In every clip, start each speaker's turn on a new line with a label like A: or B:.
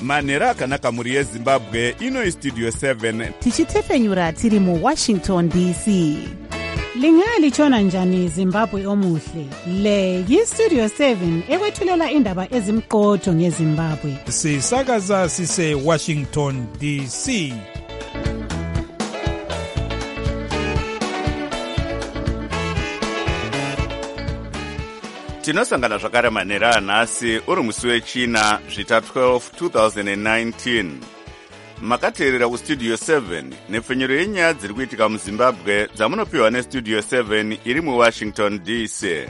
A: manhero akanaka mhuri yezimbabwe. Ino istudio 7
B: tichitefenyura tiri muwashington dc. Lingalitshona njani Zimbabwe omuhle? Le yistudio 7 ekwethulela indaba ezimqotho ngeZimbabwe.
C: Sisakaza sise Washington DC.
A: tinosangana zvakare manhero anhasi uri musi wechina zvita 12 2019. makateerera kustudio 7 nepfenyuro yenyaya dziri kuitika muzimbabwe dzamunopiwa nestudio 7 iri muwashington dc.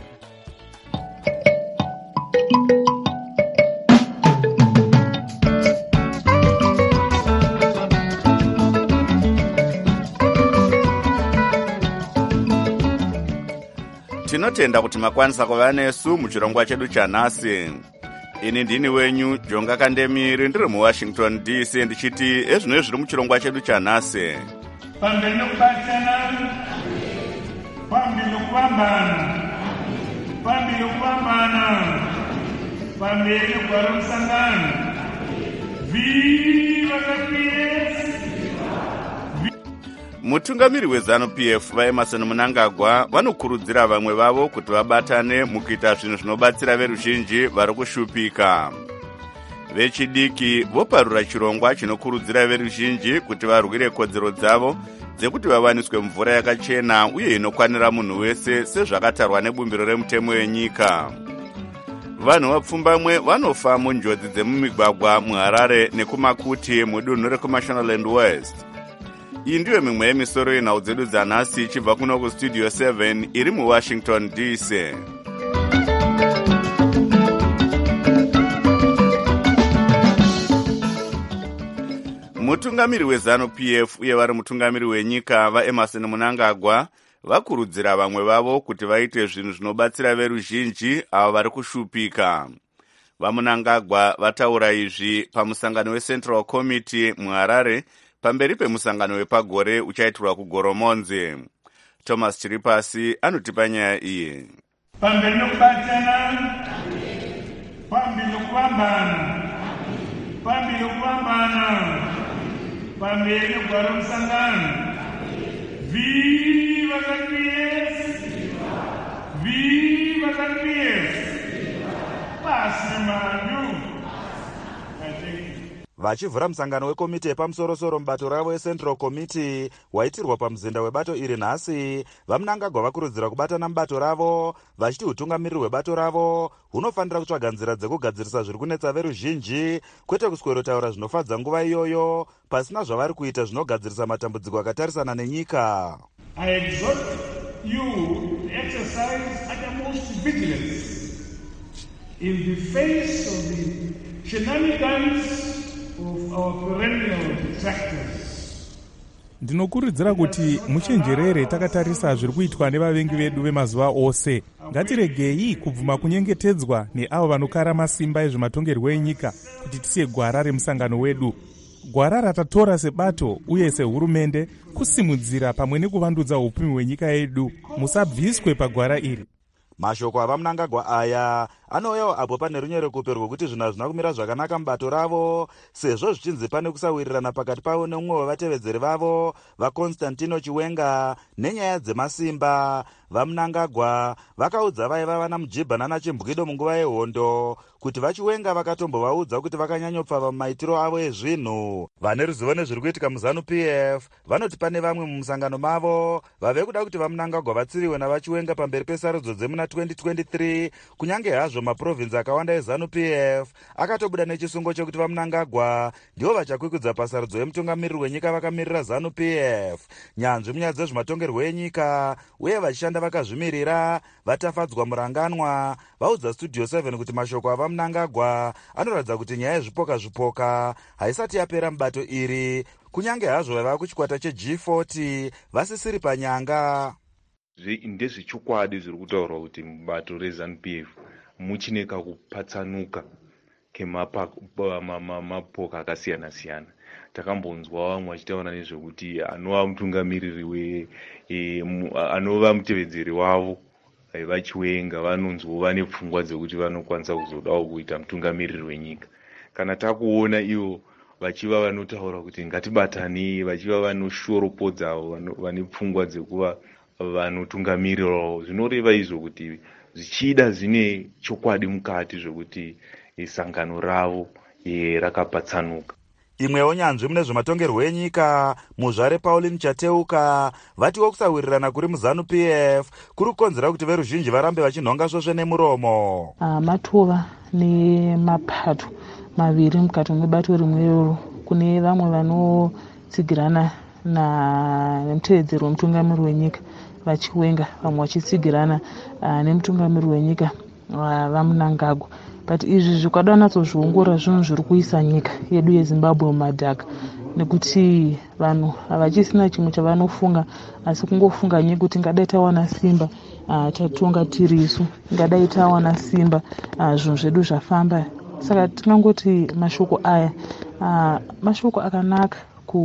A: tinotenda kuti makwanisa kuva nesu muchirongwa chedu chanhasi. Ini ndini wenyu Jonga Kandemiri ndiri muwashington dc ndichiti ezvino zviri muchirongwa chedu chanhasi.
D: Pamberi nokubatana, pamberi nokuvambana, pamberi nokuvambana, pamberi nokugara musangano. Viva KPS!
A: Mutungamiri weZANU-PF vaEmerson Mnangagwa vanokurudzira vamwe vavo kuti vabatane mukuita zvinhu zvinobatsira veruzhinji vari kushupika. Vechidiki voparura chirongwa chinokurudzira veruzhinji kuti varwire kodzero dzavo dzekuti vawaniswe mvura yakachena uye inokwanira munhu wese sezvakatarwa nebumbiro remutemo wenyika. Vanhu vapfumbamwe vanofa munjodzi dzemumigwagwa muHarare nekumakuti mudunhu rekuMashonaland West. Iyi ndiyo mimwe yemisoro yenhau dzedu dzanhasi ichibva kuno kustudio 7 iri muwashington dc. Mutungamiri weZANU-PF uye vari mutungamiri wenyika vaEmerson Mnangagwa vakurudzira vamwe vavo kuti vaite zvinhu zvinobatsira veruzhinji avo vari kushupika. VaMnangagwa vataura izvi pamusangano weCentral Committee muHarare pamberi pemusangano wepagore uchaitirwa kuGoromonzi. Thomas Chiripasi anotipa nyaya iyi.
D: Pamberi nokubatana, pamberi nokuvambana, pamberi nokuvambana, pamberi nokugara musangano. Viva KPS! Viva KPS! Pasi manyu!
E: Vachivhura musangano wekomiti yepamusorosoro mubato ravo eCentral Committee waitirwa pamuzinda webato iri nhasi, vaMnangagwa vakurudzira kubatana mubato ravo vachiti utungamiriri hwebato ravo hunofanira kutsvaga nzira dzekugadzirisa zviri kunetsa veruzhinji kwete kuswerotaura zvinofadza nguva iyoyo pasina zvavari kuita zvinogadzirisa matambudziko akatarisana nenyika.
D: I exhort you to exercise utmost vigilance in the face of the shenanigans of our perennial detractors.
C: Ndinokurudzira kuti muchenjerere takatarisa zviri kuitwa nevavengi vedu vemazuva ose. Ngatiregei kubvuma kunyengetedzwa neavo vanokara masimba ezvematongerwo enyika kuti tisiye gwara remusangano wedu. Gwara ratatora sebato uye sehurumende kusimudzira pamwe nekuvandudza upfumi hwenyika yedu. Musabviswe pagwara iri.
E: Mashoko avaMnangagwa aya anouyawo apo pane runyerekupe rwokuti zvinhu hazvina kumira zvakanaka mubato ravo sezvo zvichinzi pane kusawirirana pakati pavo neumwe wevatevedzeri vavo vaConstantino Chiwenga nenyaya dzemasimba. VaMnangagwa vakaudza vaiva vana Mujibha naChimbwido munguva yehondo kuti vaChiwenga vakatombovaudza kuti vakanyanyopfava mumaitiro avo ezvinhu. Vane ruzivo nezviri kuitika muZANU-PF vanoti pane vamwe mumusangano mavo vave kuda kuti vaMnangagwa vatsiriwe navaChiwenga pamberi pesarudzo dzemuna 2023 kunyange hazvo maprovinsi akawanda eZANU-PF akatobuda nechisungo chekuti vaMnangagwa ndivo vachakwikudza pasarudzo yemutungamiriri wenyika vakamirira ZANU-PF. Nyanzvi munyaya dzezvematongerwo enyika uye vachishanda vakazvimirira vatafadzwa muranganwa vaudza studio 7 kuti mashoko avaMnangagwa anoratidza kuti nyaya yezvipoka haisati yapera mubato iri kunyange hazvo vaiva kuchikwata cheG40 vasisiri panyanga.
F: Ndezvechokwadi zviri kutaurwa kuti mubato reZANU-PF muchineka kupatsanuka kemapoka akasiyana siyana. Takambonzwa vamwe vachitaura nezvekuti anova mutungamiriri anova mutevedzeri wavo vaChiwenga vanonzwa vane pfungwa dzekuti vanokwanisa kuzodawo kuita mutungamiriri wenyika. kana takuona ivo vachiva vanotaura kuti ngatibatani, vachiva vanoshoropodza vane pfungwa dzekuva vanotungamirirawo, zvinoreva izvo kuti zvichida zvine chokwadi mukati zvokuti sangano ravo rakapatsanuka.
E: Imwewo nyanzvi mune zvematongerwo enyika muzvare Pauline Chateuka vatiwo kusawirirana kuri muzanu PF kuri kukonzera kuti veruzhinji varambe vachinhonga svosve nemuromo.
G: Matova nemapato maviri mukati mebato rimwe kune vamwe vanotsigirana nemutevedzeri wemutungamiri wenyika vachiwenga, vamwe vachitsigirana nemutungamiri wenyika vaMnangagwa. But izvi zvikada natsozviongora zvinhu zviri kuisa nyika yedu yeZimbabwe mumadhaka, nekuti vanhu havachisina chimwe chavanofunga asi kungofunga nyika kuti ngadai tawana simba tatonga tiri isu, ngadai tawana simba zvinhu zvedu zvafamba. Saka tinongoti mashoko aya mashoko akanaka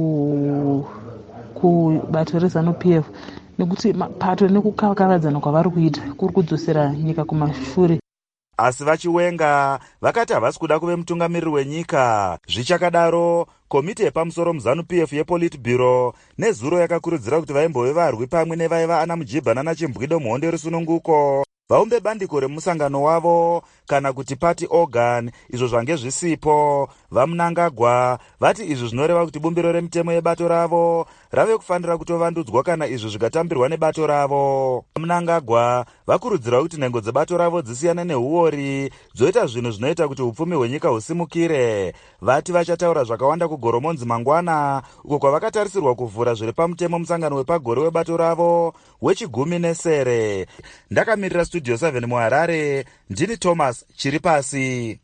G: kubato rezanu PF, nekuti mapato nekukavakavadzana kwavari kuita kuri kudzosera nyika kumashure.
E: Asi vachiwenga vakati havasi kuda kuve mutungamiriri wenyika. Zvichakadaro, komiti yepamusoro muzanu PF yePolitburo nezuro yakakurudzira kuti vaimbove varwi pamwe nevaiva ana Mujibha nana Chimbwido muhondo resununguko vaumbe bandiko remusangano wavo kana kuti party organ, izvo zvange zvisipo. VaMnangagwa vati izvi zvinoreva kuti bumbiro remitemo yebato ravo rave kufanira kutovandudzwa kana izvi zvikatambirwa nebato ravo. VaMnangagwa vakurudzirwa kuti nhengo dzebato ravo dzisiyane neuori dzoita zvinhu zvinoita kuti upfumi hwenyika husimukire. Vati vachataura zvakawanda kugoromonzi mangwana, uko kwavakatarisirwa kuvhura zviri pamutemo musangano wepagore webato ravo wechigumi. Ndakamirira Studio 7 muHarare, ndini Thomas Chiripasi.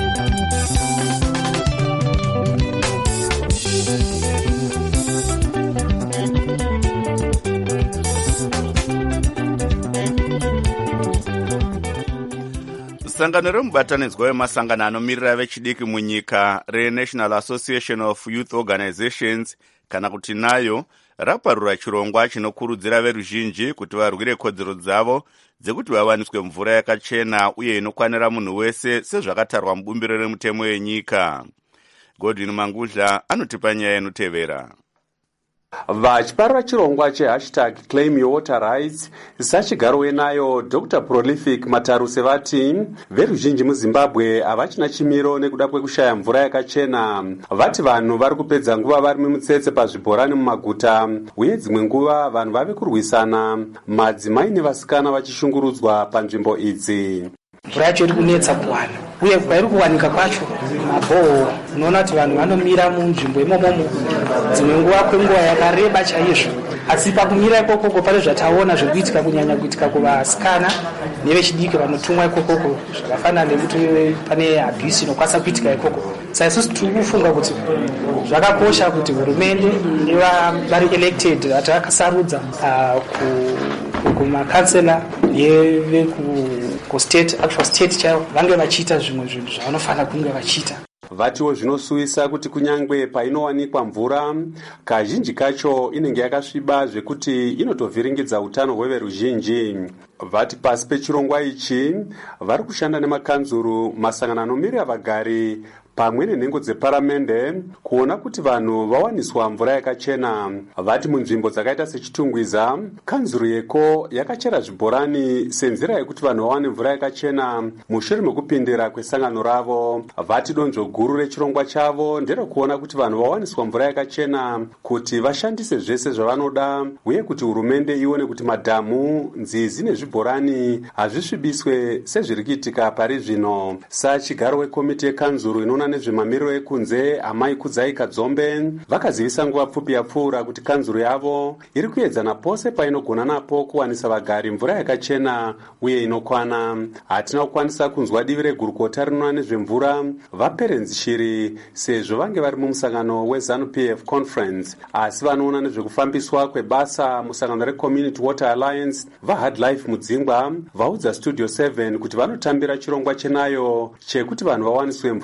A: Sangano remubatanidzwa wemasangano anomirira vechidiki munyika reNational Association of Youth Organizations kana kuti nayo raparura chirongwa chinokurudzira veruzhinji kuti varwire kodzero dzavo dzekuti vawaniswe mvura yakachena uye inokwanira munhu wese sezvakatarwa mubumbiro remutemo yenyika. Godwin Mangudla anotipa nyaya inotevera.
H: Vachiparura chirongwa #Claim Your Water Rights, sachigaro wenayo Dr. Prolific Mataruse vati veruzhinji muZimbabwe havachina chimiro nekuda kwekushaya mvura yakachena. Vati vanhu vari kupedza nguva vari mumutsetse pazvibhorani mumaguta uye dzimwe nguva vanhu vave kurwisana, madzimai nevasikana vachishungurudzwa panzvimbo idzi.
I: Mvura yacho iri kunetsa kuwana uye kwairi kuwanika kwacho mabhoho, unoona kuti vanhu vanomira munzvimbo imomomo dzimwe nguva kwenguva yakareba chaizvo. Asi pakumira ikokoko pane zvataona zvekuitika, kunyanya kuitika kuvasikana nevechidiki vanotumwa ikokoko, zvakafanana nekuti pane abuse inokwanisa kuitika ikoko. Saka isusu tiri kufunga kuti zvakakosha kuti hurumende nevari elected vati vakasarudza kumakansela state actual state chaivo vange vachiita zvimwe zvinhu zvavanofanira kunge vachiita.
H: Vatiwo zvinosuwisa kuti kunyangwe painowanikwa mvura kazhinji kacho inenge yakasviba zvekuti inotovhiringidza utano hweveruzhinji. Vati pasi pechirongwa ichi vari kushanda nemakanzuru, masangano anomirira vagari pamwe nenhengo dzeparamende kuona kuti vanhu vawaniswa mvura yakachena. Vati munzvimbo dzakaita sechitungwiza, kanzuru yeko yakachera zvibhorani senzira yekuti vanhu vawane mvura yakachena mushure mekupindira kwesangano ravo. Vati donzvo guru rechirongwa chavo nderekuona kuti vanhu vawaniswa mvura yakachena kuti vashandise zvese zvavanoda uye kuti hurumende ione kuti madhamu, nzizi nezvibhorani hazvisvibiswe sezviri kuitika pari zvino. Sachigaro wekomiti yekanzuru inoona nezvemamiriro ekunze, Amai Kudzai Kadzombe, vakazivisa nguva pfupi yapfuura kuti kanzuru yavo iri kuedzana pose painogona napo kuwanisa vagari mvura yakachena uye inokwana. Hatina kukwanisa kunzwa divi regurukota rinoona nezvemvura vaPerenzi Shiri sezvo vange vari mumusangano weZanu PF Conference, asi vanoona nezvekufambiswa kwebasa musangano reCommunity Water Alliance vaHard Life Mudzingwa vaudza Studio 7 kuti vanotambira chirongwa chenayo chekuti vanhu vawaniswe mvura yakachena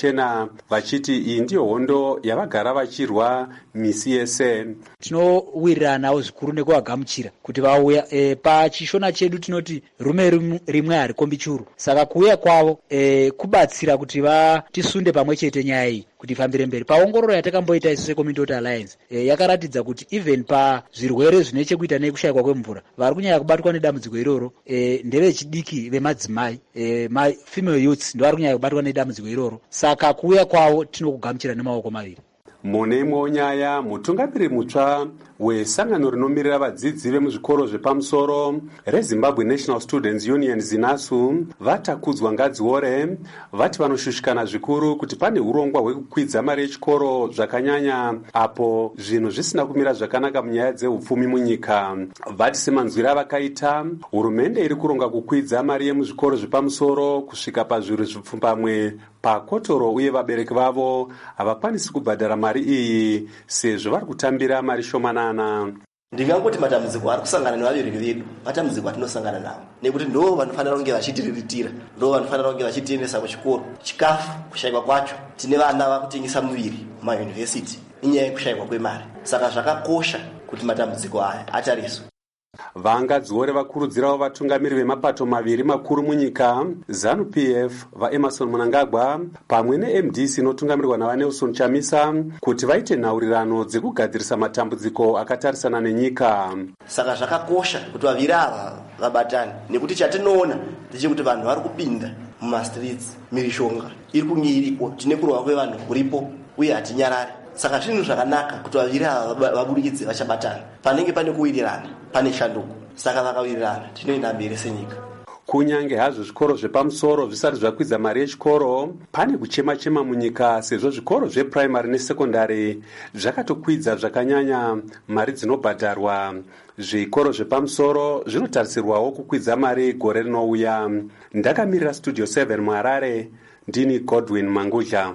H: pachena vachiti iyi ndiyo hondo yavagara vachirwa misi yese.
J: Tinowiriranawo zvikuru nekuvagamuchira kuti vauya. Pachishona chedu tinoti rume rimwe harikombi churu, saka kuuya kwavo kubatsira kuti vatisunde pamwe chete nyaya iyi kuti ifambire mberi. Paongororo yatakamboita isu seCommunity Alliance yakaratidza kuti even pazvirwere zvine chekuita nekushayikwa kwemvura vari kunyanya kubatwa nedambudziko iroro ndevechidiki vemadzimai, female youths ndovari kunyanya kubatwa nedambudziko iroro. Saka kuuya kwavo tinokugamuchira nemaoko maviri.
H: Mune imwewo nyaya, mutungamiri mutsva wesangano rinomirira vadzidzi vemuzvikoro zvepamusoro reZimbabwe National Students Union ZINASU vatakudzwa ngadziore vati vanoshushikana zvikuru kuti pane urongwa hwekukwidza mari yechikoro zvakanyanya apo zvinhu zvisina kumira zvakanaka munyaya dzeupfumi munyika. Vati semanzwira vakaita, hurumende iri kuronga kukwidza mari yemuzvikoro zvepamusoro kusvika pazviuru zvipfumbamwe pakotoro, uye vabereki vavo havakwanisi kubhadhara mari iyi sezvo vari kutambira mari shomanana.
K: Ndingangoti matambudziko ari kusangana nevabereki vedu matambudziko atinosangana nawo, nekuti ndo vanofanira kunge vachitiriritira, ndo vanofanira kunge vachitiendesa kuchikoro. Chikafu kushayikwa kwacho, tine vana vakutengesa muviri mumayunivhesiti inyaya yekushayikwa kwemari. Saka zvakakosha kuti matambudziko aya atariswe.
H: Vangadziore vakurudzirawo vatungamiri vemapato maviri makuru munyika, ZANU-PF vaEmerson Mnangagwa pamwe neMDC inotungamirwa naVaNelson Chamisa kuti vaite nhaurirano dzekugadzirisa matambudziko akatarisana nenyika.
K: Saka zvakakosha kuti vaviri ava vabatane, nekuti chatinoona ndechekuti vanhu vari kupinda mumastreets, mirishonga iri kunge iripo, tine kurova kwevanhu kuripo uye hatinyarari. Saka zvinhu zvakanaka kuti vaviri ava vabudikidze vachabatana. Panenge pane kuwirirana pane shanduko, saka vakawirirana tinoenda mberi senyika.
H: Kunyange hazvo zvikoro zvepamusoro zvisati zvakwidza mari yechikoro, pane kuchema-chema munyika sezvo zvikoro zvepuraimari nesekondari zvakatokwidza zvakanyanya mari dzinobhadharwa. Zvikoro zvepamusoro zvinotarisirwawo kukwidza mari gore rinouya. Ndakamirira Studio 7 muHarare, ndini Godwin Mangudla.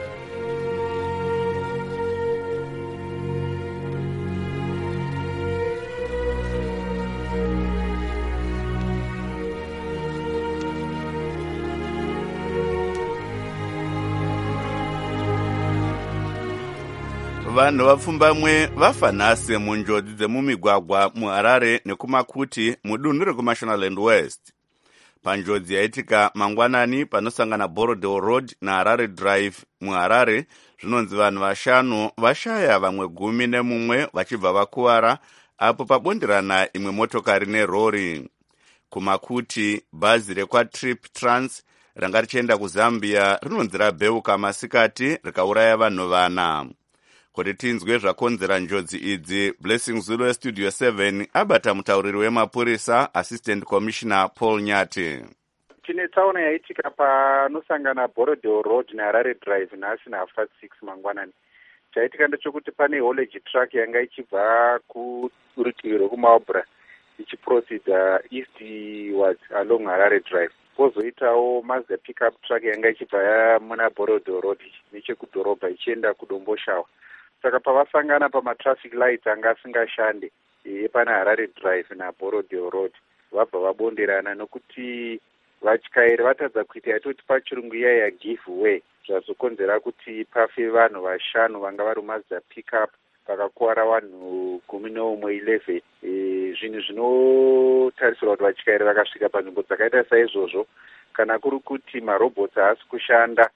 A: Vanhu vapfumbamwe vafa nhasi munjodzi dzemumigwagwa muHarare nekumakuti mudunhu rekuMashonaland West. Panjodzi yaitika mangwanani panosangana Borodale Road naHarare Drive muHarare, zvinonzi vanhu 5 vashaya, vamwe 11 vachibva vakuwara apo pabonderana imwe motokari nerori. Kumakuti bhazi rekwaTrip Trans ranga richienda kuZambia rinonzi rabheuka masikati rikauraya vanhu 4. Kuti tinzwe zvakonzera njodzi idzi, Blessing Zulu weStudio 7 abata mutauriri wemapurisa Assistant Commissioner Paul Nyati.
L: Tine tsaona yaitika panosangana Borodale Road naHarare Drive nhasi na6:30 mangwanani. Chaitika ndechekuti pane haulage truck yanga ichibva kurutivi rwekuMaobra ichiproceda eastwards along Harare Drive. Pozoitawo Mazda pickup truck yanga ichibva muna Borodale Road nechekudhorobha ichienda kuDomboshawa. Saka pavasangana pamatraffic lights anga asingashande pana Harare Drive naBorodale Road, vabva vabonderana nokuti vatyairi vatadza kuita yatoti pachirungu iya giveaway, zvazokonzera kuti pafe vanhu 5 vanga vari Mazda pickup, pakakuwara vanhu 11. Zvinhu zvinotarisirwa kuti vatyairi vakasvika panzvimbo dzakaita saizvozvo, kana kuri kuti marobots haasi kushanda,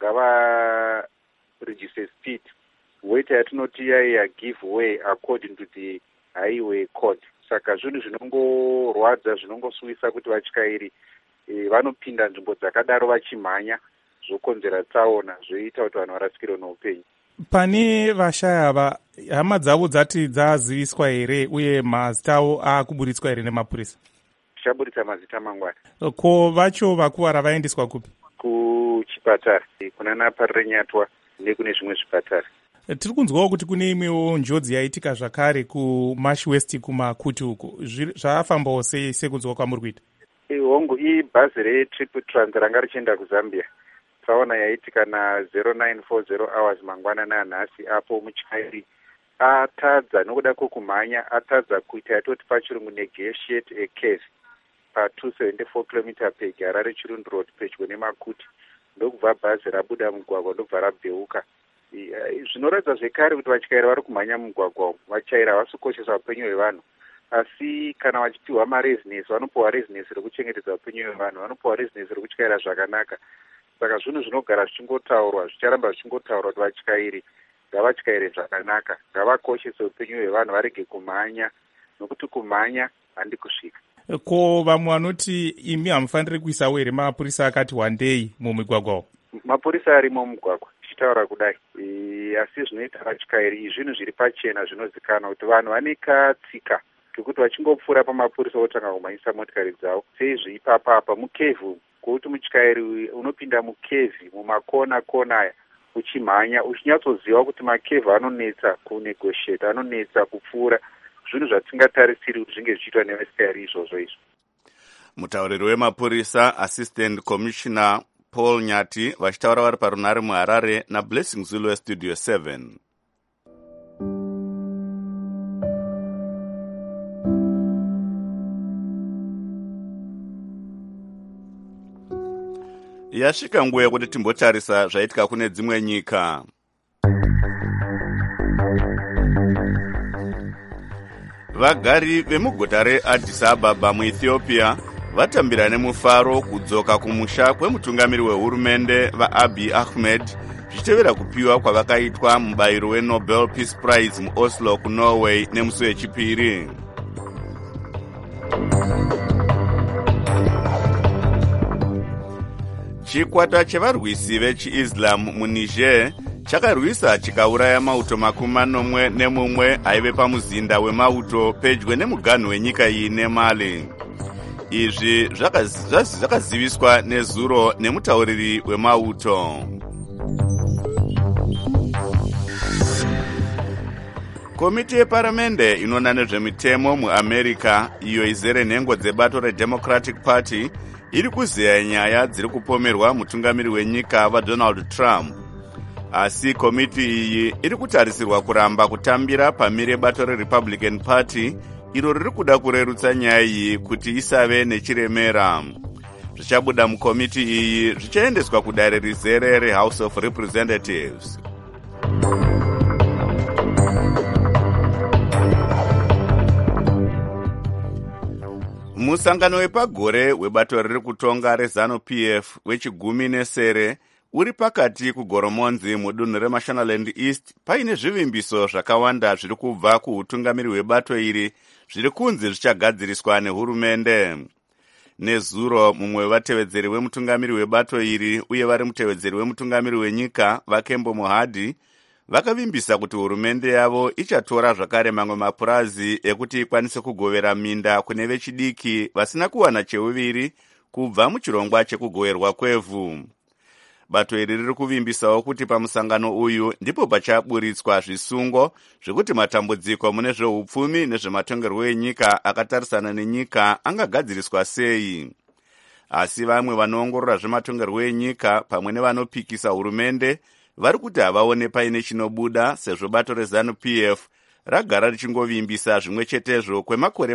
L: ngava reduce speed, woita yatinoti iya giveaway according to the highway code. Saka zvinhu zvinongorwadza, zvinongosuwisa kuti vatyairi vanopinda nzvimbo dzakadaro vachimhanya, zvokonzera tsaona, zvoita kuti vanhu varasikirwe noupenyu.
C: Pane vashaya ava, hama dzavo dzati dzaziviswa here uye mazita avo akuburitswa here nemapurisa?
L: Tichaburitsa mazita mangwana.
C: Ko vacho vakuwara vaendeswa kupi?
L: Kuchipatara kuna Naparenyatwa nekune zvimwe zvipatara.
C: Tiri kunzwawo kuti kune imwewo njodzi yaitika zvakare kuMash West kumakuti uko, zvafambawo sei sekunzwa kwamuri kuita?
L: Hongu ibhazi reTrip Trans ranga richienda kuZambia. Tsaona yaitika na0940 hours mangwana nanhasi, apo mutyairi atadza nokuda kwokumhanya, atadza kuita yatoti pachirungu negotiate a case pa 274 km per Harare Chirundu Road pedyo nemakuti, ndokubva bhazi rabuda mugwagwa ndobva rabheuka. Zvinoratidza zvekare kuti vatyairi vari kumhanya mugwagwa umu vachairi havasi kukoshesa upenyu hwevanhu, asi kana vachipiwa marezinesi vanopiwa rezinesi rekuchengetedza upenyu hwevanhu, vanopiwa rezinesi rekutyaira zvakanaka. Saka zvinhu zvinogara zvichingotaurwa, zvicharamba zvichingotaurwa kuti vatyairi ngavatyaire zvakanaka, ngavakoshese upenyu hwevanhu, varege kumhanya, nokuti kumhanya handi kusvika.
C: Ko vamwe vanoti imi hamufaniri kuisawo here mapurisa akati wandei mumigwagwa?
L: Mapurisa arimo mumugwagwa tichitaura kudai, asi zvinoita vatyairi zvinhu zviri pachena zvinozikanwa kuti vanhu vane katsika kekuti vachingopfuura pamapurisa votanga kumhanyisa motikari dzavo. Seizvi ipapa mukevhu, kuti mutyairi unopinda mukevhi mumakona aya uchimhanya uchinyatsoziva kuti makevhu anonetsa kunegotiate, anonetsa kupfuura, zvinhu zvatingatarisiri kuti zvinge zvichiitwa nevatyairi izvozvo izvo.
A: Mutauriri wemapurisa Assistant Commissioner Paul Nyati vachitaura vari parunare muHarare naBlessing Zulu weStudio 7. Yasvika nguva yekuti timbotarisa zvaitika kune dzimwe nyika. Vagari vemuguta reAddis Ababa muEthiopia vatambira nemufaro kudzoka kumusha kwemutungamiri wehurumende vaAbiy Ahmed zvichitevera kupiwa kwavakaitwa mubayiro weNobel Peace Prize muOslo kuNorway nemusi wechipiri. Chikwata chevarwisi vechiIslam muNiger chakarwisa chikauraya mauto 41 aive pamuzinda wemauto pedyo nemuganhu wenyika iyi neMali. Izvi zvakaziviswa nezuro nemutauriri wemauto. Komiti yeparamende inoona nezvemitemo muAmerica iyo izere nhengo dzebato reDemocratic Party iri kuzeya nyaya dziri kupomerwa mutungamiri wenyika vaDonald Trump. Asi komiti iyi iri kutarisirwa kuramba kutambira pamire bato reRepublican Party iro riri kuda kurerutsa nyaya iyi kuti isave nechiremera. Zvichabuda mukomiti iyi zvichaendeswa kudare rizere reHouse of Representatives. Musangano wepagore webato riri kutonga reZANU-PF wechigumi nesere uri pakati kugoromonzi mudunhu reMashonaland East paine zvivimbiso zvakawanda zviri kubva kuutungamiri hwebato iri zviri kunzi zvichagadziriswa nehurumende. Nezuro mumwe wevatevedzeri wemutungamiri hwebato iri uye vari mutevedzeri wemutungamiri wenyika vaKembo Mohadi vakavimbisa kuti hurumende yavo ichatora zvakare mamwe mapurazi ekuti ikwanise kugovera minda kune vechidiki vasina kuwana cheuviri kubva muchirongwa chekugoverwa kwevhu. Bato iri riri kuvimbisawo kuti pamusangano uyu ndipo pachaburitswa zvisungo zvekuti matambudziko mune zveupfumi nezvematongerwo enyika akatarisana nenyika angagadziriswa sei. Asi vamwe vanoongorora zvematongerwo enyika pamwe nevanopikisa hurumende vari kuti havaone paine chinobuda sezvo bato reZANU-PF ragara richingovimbisa zvimwe chetezvo kwemakore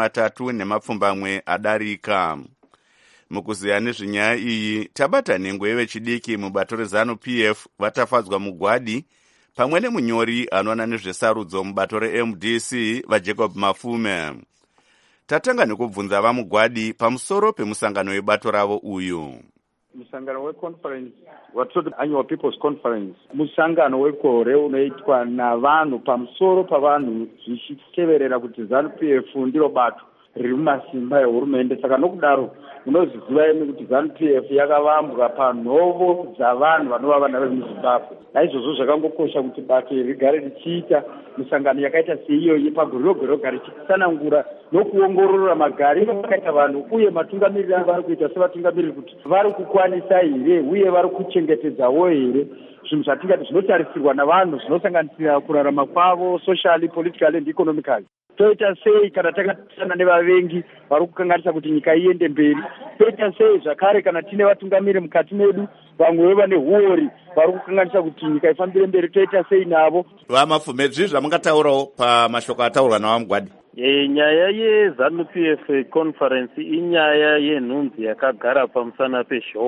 A: 30 adarika. Mukuziya nezvenyaya iyi tabata nhengo yevechidiki mubato reZANU-PF vatafadzwa mugwadi pamwe nemunyori anoona nezvesarudzo mubato reMDC vaJacob Mafume. Tatanga nekubvunza vamugwadi pamusoro pemusangano webato ravo uyu.
M: Musangano weconference watoti annual people's conference musangano wekore unoitwa navanhu pamusoro pavanhu zvichiteverera kuti ZANU-PF ndiro bato riri mumasimba ehurumende. Saka nokudaro munoziziva imi kuti ZANU-PF yakavambwa panhovo dzavanhu vanova vana vemuZimbabwe. Naizvozvo zvakangokosha kuti bato rigare richiita misangano yakaita seiyoyi pagore roga roga richitsanangura nokuongorora magariro akaita vanhu uye matungamiriri avo vari kuita sevatungamiriri kuti vari kukwanisa here uye vari kuchengetedzawo here zvinhu zvatingati zvinotarisirwa navanhu zvinosanganisira kurarama kwavo socially, politically and economically. Toita sei kana takatarisa nevavengi vari kukanganisa kuti nyika iende mberi? Toita sei zvakare kana tine vatungamiri mukati medu vamwe vane huori vari kukanganisa kuti nyika ifambire mberi? Toita sei navo?
A: Vamafume zvizvi zvamungataurawo pamashoko ataurwa navamugwadi?
N: Nyaya yeZANU-PF conference inyaya yenhunzi yakagara pamusana pezhou.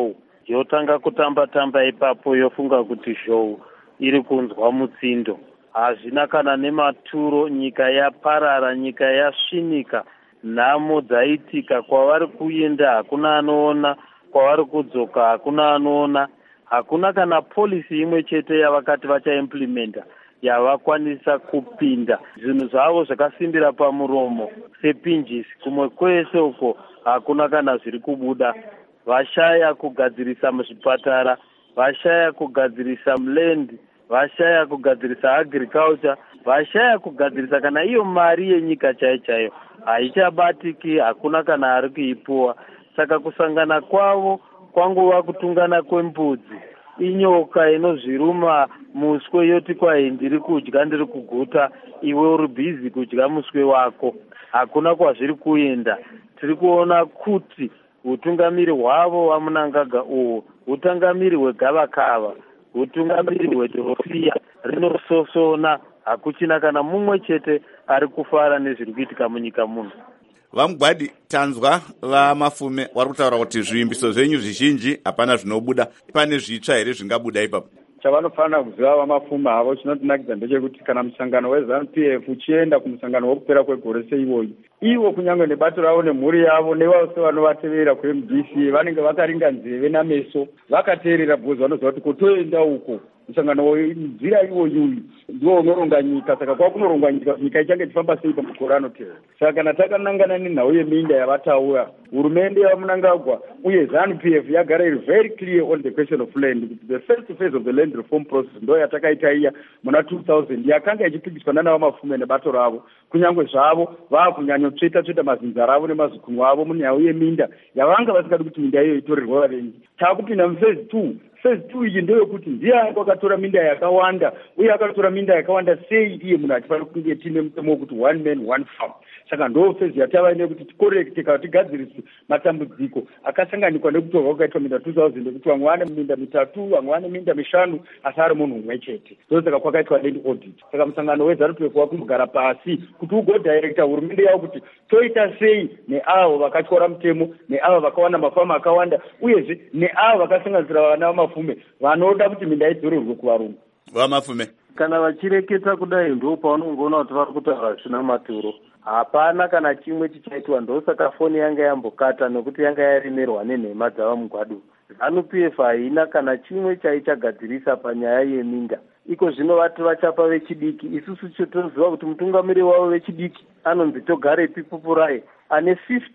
N: yotanga kutamba-tamba ipapo yofunga kuti zhou iri kunzwa mutsindo. Hazvina kana nematuro, nyika yaparara, nyika yasvinika, nhamo dzaitika, kwavari kuenda hakuna anoona, kwavari kudzoka hakuna anoona. Hakuna kana polisi imwe chete yavakati vachaimplimenta yavakwanisa kupinda. Zvinhu zvavo zvakasimbira pamuromo sepinjisi, kumwe kwese uko hakuna kana zviri kubuda. Vashaya kugadzirisa muzvipatara, vashaya kugadzirisa mulendi, vashaya kugadzirisa agriculture, vashaya kugadzirisa kana iyo mari yenyika chaiyo haichabatiki, hakuna kana ari kuipuwa. Saka kusangana kwavo kwanguva kutungana kwembudzi, inyoka inozviruma muswe yoti kwai ndiri kudya, ndiri kuguta, iwe uri bhizi kudya muswe wako. Hakuna kwazviri kuenda. Tiri kuona kuti utungamiri hwavo waMunangagwa uhu, utungamiri hwegavakava, utungamiri hwedhorofiya rinososona. Hakuchina kana mumwe chete ari kufara nezviri kuitika munyika muno.
A: VaMugwadi, tanzwa vaMafume vari kutaura kuti zvivimbiso zvenyu zvizhinji hapana zvinobuda. Pane zvitsva here zvingabuda ipapo?
M: Chavanofanira kuziva vaMafume havo chinotinakidza ndechekuti kana musangano weZANU-PF uchienda kumusangano wokupera kwegore seiwoyi, ivo kunyange nebato ravo nemhuri yavo nevose vanovatevera kuMDC vanenge vakaringa nzeve nameso vakateerera, bhozi vanoziva kuti kotoenda uko musangano wenzira iwoyi ndiwo unoronga nyika. Saka kwakunoronga nyika ichange ichifamba sei pamakore anotevera. Saka kana takanangana nenhau yeminda yavataura, hurumende yaMunangagwa uye ZANU-PF yagara iri very clear on the question of land. The first phase of the land reform process ndo yatakaita iya muna 2000 yakanga ichipikiswa nana vaMafume nebato ravo, kunyange zvavo vakunyanyotsveta mazinza ravo nemazikunwa avo munyau yeminda yavanga vasingadi kuti minda iyo itorerwe vavengi. Takupinda muphase 2. Phase 2 iyi ndeyekuti ndiye akatora minda yakawanda uye akatora minda yakawanda sei iye munhu atifanira kunge tine mutemo wekuti one man one farm. Saka ndo phase yatava nekuti tikorekte kana tigadzirise matambudziko akasanganikwa nekutorwa kukaitwa minda 2000 nekuti vamwe vane minda 3, vamwe vane minda 5 asi ari munhu umwe chete. Ndosaka kwakaitwa land audit. Saka musangano weZANU-PF wakunogara pasi kuti ugodhairekta hurumende yavo kuti toita sei neavo vakatyora mutemo, neavo vakawana mafamu akawanda, uyezve neavo vakasanganisira vana vaMafume vanoda kuti minda idzorerwe kuvarume.
A: VaMafume,
N: kana vachireketa kudai ndo paunongoona kuti vari kutaura zvisina maturo. Hapana kana chimwe chichaitwa. Ndosaka foni yanga yambokata nekuti yanga yaremerwa nenhema dzavaMugwadu. ZANU-PF haina kana chimwe chaichagadzirisa panyaya yeminda. Iko zvino vati vachapa vechidiki. Isusu toziva kuti mutungamiri wavo vechidiki anonzi Togare Pipupurai ane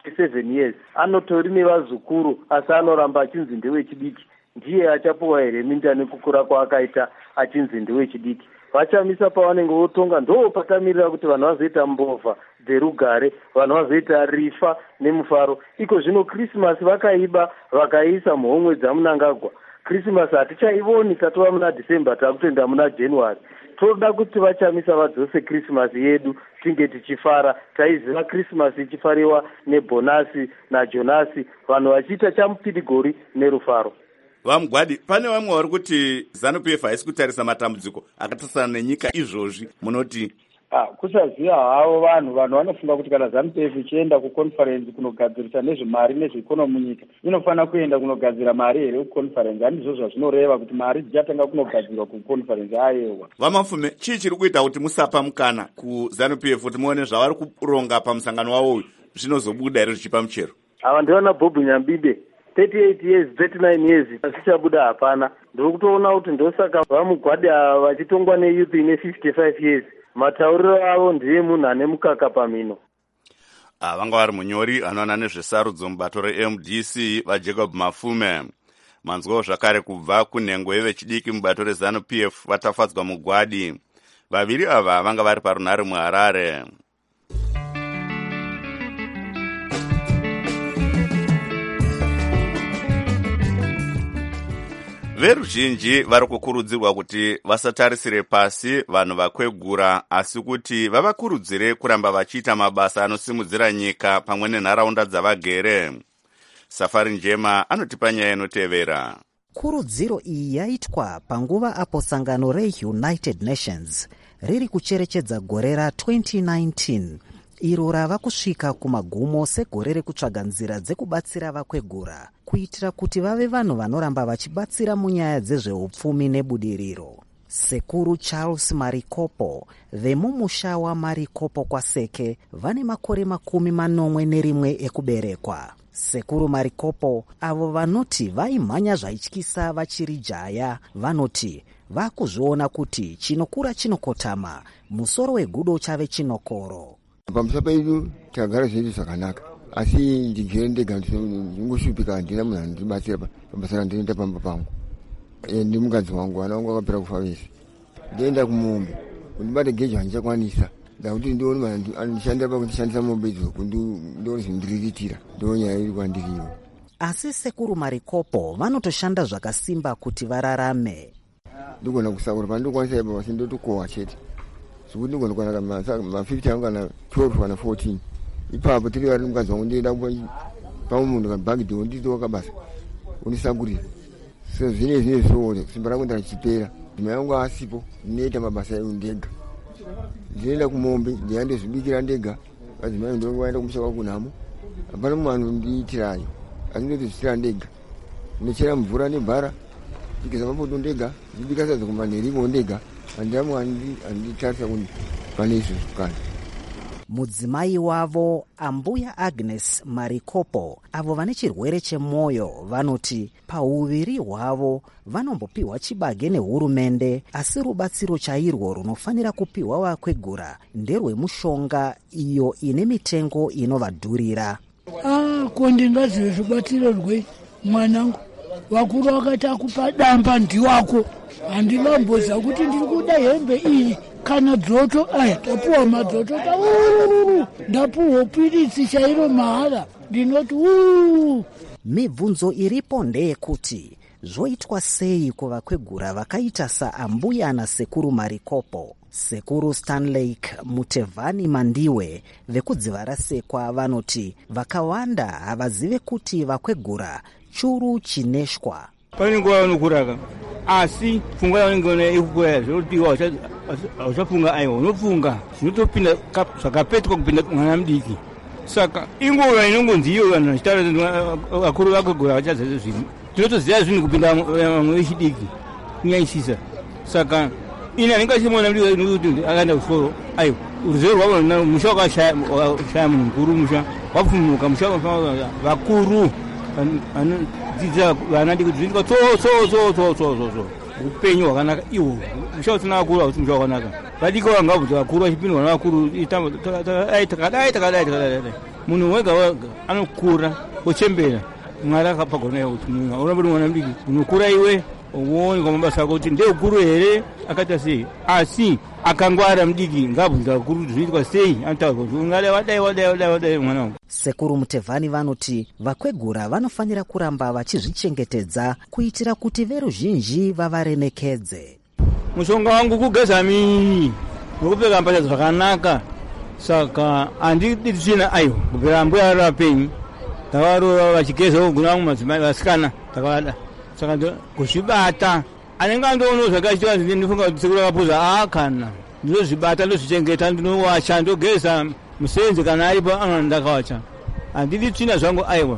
N: 57 years, anotori nevazukuru asi anoramba achinzi ndewechidiki. Ndiye achapuwa here minda nekukura kwaakaita achinzi ndewechidiki? Vachamisa pavanenge votonga ndo patamirira kuti vanhu vazoita mbovha dzerugare, vanhu vazoita rifa nemufaro. Iko zvino Krismasi vakaiba vakaisa muhomwe dzaMunangagwa. Krismasi hatichaivoni tatova muna December, takutoenda muna January. Toda kuti vachamisa vadzose Krismasi yedu tinge tichifara. Taiziva Krismasi ichifariwa neBhonasi naJonasi, vanhu vachiita chamupidigori nerufaro.
A: VaMugwadi, pane vamwe vari kuti ZANU-PF haisi kutarisa matambudziko akatasana nenyika izvozvi, munoti?
M: Kusaziva havo vanhu vanofunga kuti kana ZANU-PF ichienda kuconference kunogadzirisa nezvemari nezveikonomi munyika inofanira kuenda kunogadzira mari here kuconference. Handizvo zvazvinoreva kuti mari dzichatanga kunogadzirwa kuconference. Ayewa
A: VaMafume, chii chiri kuita kuti musapa mukana kuZANU-PF kuti muone zvavari kuronga pamusangano wavo uyu zvinozobuda here zvichipa muchero?
N: Ava ndivana Bob Nyambide, 38 years, 39 years, asichabuda hapana. Ndiri kutoona kuti ndosaka vaMugwadi vachitongwa neyouth ine 55 years. Matauriro avo ndiye munhu ane mukaka pamino.
A: Vanga vari munyori anoona nezvesarudzo mubato reMDC vaJacob Mafume. Manzwawo zvakare kubva kunhengo yevechidiki mubato reZANU-PF vatafadzwa Mugwadi. Vaviri ava vanga vari parunhare muHarare. Veruzhinji vari kukurudzirwa kuti vasatarisire pasi vanhu vakwegura, asi kuti vavakurudzire kuramba vachiita mabasa anosimudzira nyika pamwe nenharaunda dzavagere. Safari Njema anotipa nyaya inotevera.
O: Kurudziro iyi yaitwa panguva apo sangano reUnited Nations riri kucherechedza gore ra2019 iro rava kusvika kumagumo segore rekutsvaga nzira dzekubatsira vakwegura kuitira kuti vave vanhu vanoramba vachibatsira munyaya dzezveupfumi nebudiriro. Sekuru Charles Marikopo vemumusha waMarikopo kwaSeke vane makore 41 ekuberekwa. Sekuru Marikopo avo vanoti vaimhanya zvaityisa vachiri jaya vanoti vakuzviona kuti chinokura chinokotama, musoro wegudo chave chinokoro.
P: Pamusha pedu tagara zvedu zvakanaka, asi ndigere ndega ndingoshupika, handina munhu anondibatsira pabasa randinoita pamba pangu. Ndimukadzi wangu, vana vangu vakapera kufa vese. Ndienda kumombe kundibata gejo handichakwanisa, ndakuti ndione vanhu andishandira pakundishandisa mombe idzoku ndione zvinondiriritira, ndonyaya iri kwandiriyo.
O: Asi Sekuru Marikopo vanotoshanda zvakasimba kuti vararame.
P: Ndigona kusakura pandokwanisa ipa basi ndotokohwa chete, zvekuti ndigona kwanaka ma50 angu kana 12 kana 14. Ipapo tiri vari mukadzi wangu ndienda pamwe munhu kabhagidhi wonditoka basa undisagurira. Zvine zvoona simba rangu ndachipera, ndimai wangu asipo, ndinoita mabasa edu ndega. Ndinoenda kumombe ndiyandozvibikira ndega, madzimai ndongoenda kumusha kwakunhamo, hapana munhu anondiitirayo, asi ndotozvitira ndega. Ndinochera mvura nebhara, ndikisa mapoto ndega, ndibika sadza kumanherimo ndega, handina munhu anditarisa kuti pane izvo zvakana.
O: Mudzimai wavo Ambuya Agnes Marikopo avo vane chirwere chemwoyo vanoti pauviri hwavo vanombopiwa chibage nehurumende, asi rubatsiro chairwo runofanira kupiwa vakwegura nderwemushonga iyo ine mitengo inovadhurira.
Q: Ko ndingazive zvibatiro rwei mwanangu, vakuru vakati akupa damba ndiwako, handingamboza kuti ndiri kuda hembe iyi kana dzoto. Tapuwa madzoto ndapuwa piritsi chairo mahara, ndinoti
O: Mibvunzo iripo ndeyekuti zvoitwa sei kuvakwegura vakaita saAmbuya naSekuru Marikopo. Sekuru Stanley Mutevani Mandiwe vekudziva raSekwa vanoti vakawanda havazive kuti vakwegura churu chineshwa.
R: Pane nguva vanokuraka, asi pfungwa yavanenge ikukura zvotiwa uchafunga aiwa unofunga zvinotopinda zvakapetwa kupinda mwana mudiki. Saka inguva inongonzi iyo vanhu vachitaura vakuru vakwegura vachaziva zvinhu, tinotoziva zvinhu kupinda vamwe vechidiki kunyaisisa. Saka ina ndingachimona mudiki akaenda kusoro, aiwa ruzivo rwavo musha wakashaya munhu mukuru, musha wapfumuka, musha vakuru vanodzidza vana ndikudzidzwa upenyu hwakanaka. Iwo musha usina vakuru hausi musha wakanaka. Vadiki vangabvudza vakuru vachipindwa navakuru takadai. Munhu wega wega anokura ochembera, Mwari akapagona kuti munhu aurambori mwana mudiki unokura iwe uone kwamabasa ako kuti ndeukuru here akaita sei, asi akangwara mudiki ngabvunza vakuru zvinoitwa sei, anotaura kuti ungadai mwana wangu.
O: Sekuru Mutevani vanoti vakwegura vanofanira kuramba vachizvichengetedza kuitira kuti veruzhinji vavaremekedze.
R: Mushonga wangu kugeza miri nokupfeka mbatya zvakanaka, saka handidi tsvina aiwa kupera Ambuya ari vapenyu tavarova vachigeza kuguna vamwe madzimai vasikana takavada, saka kuzvibata anenge andoonawo zvakachitiva ndinofunga kuti sekuru akapuza kana ndinozvibata ndozvichengeta, ndinowacha ndogeza musenzi kana aripo ndakawacha, handidi tsvina zvangu aiwa.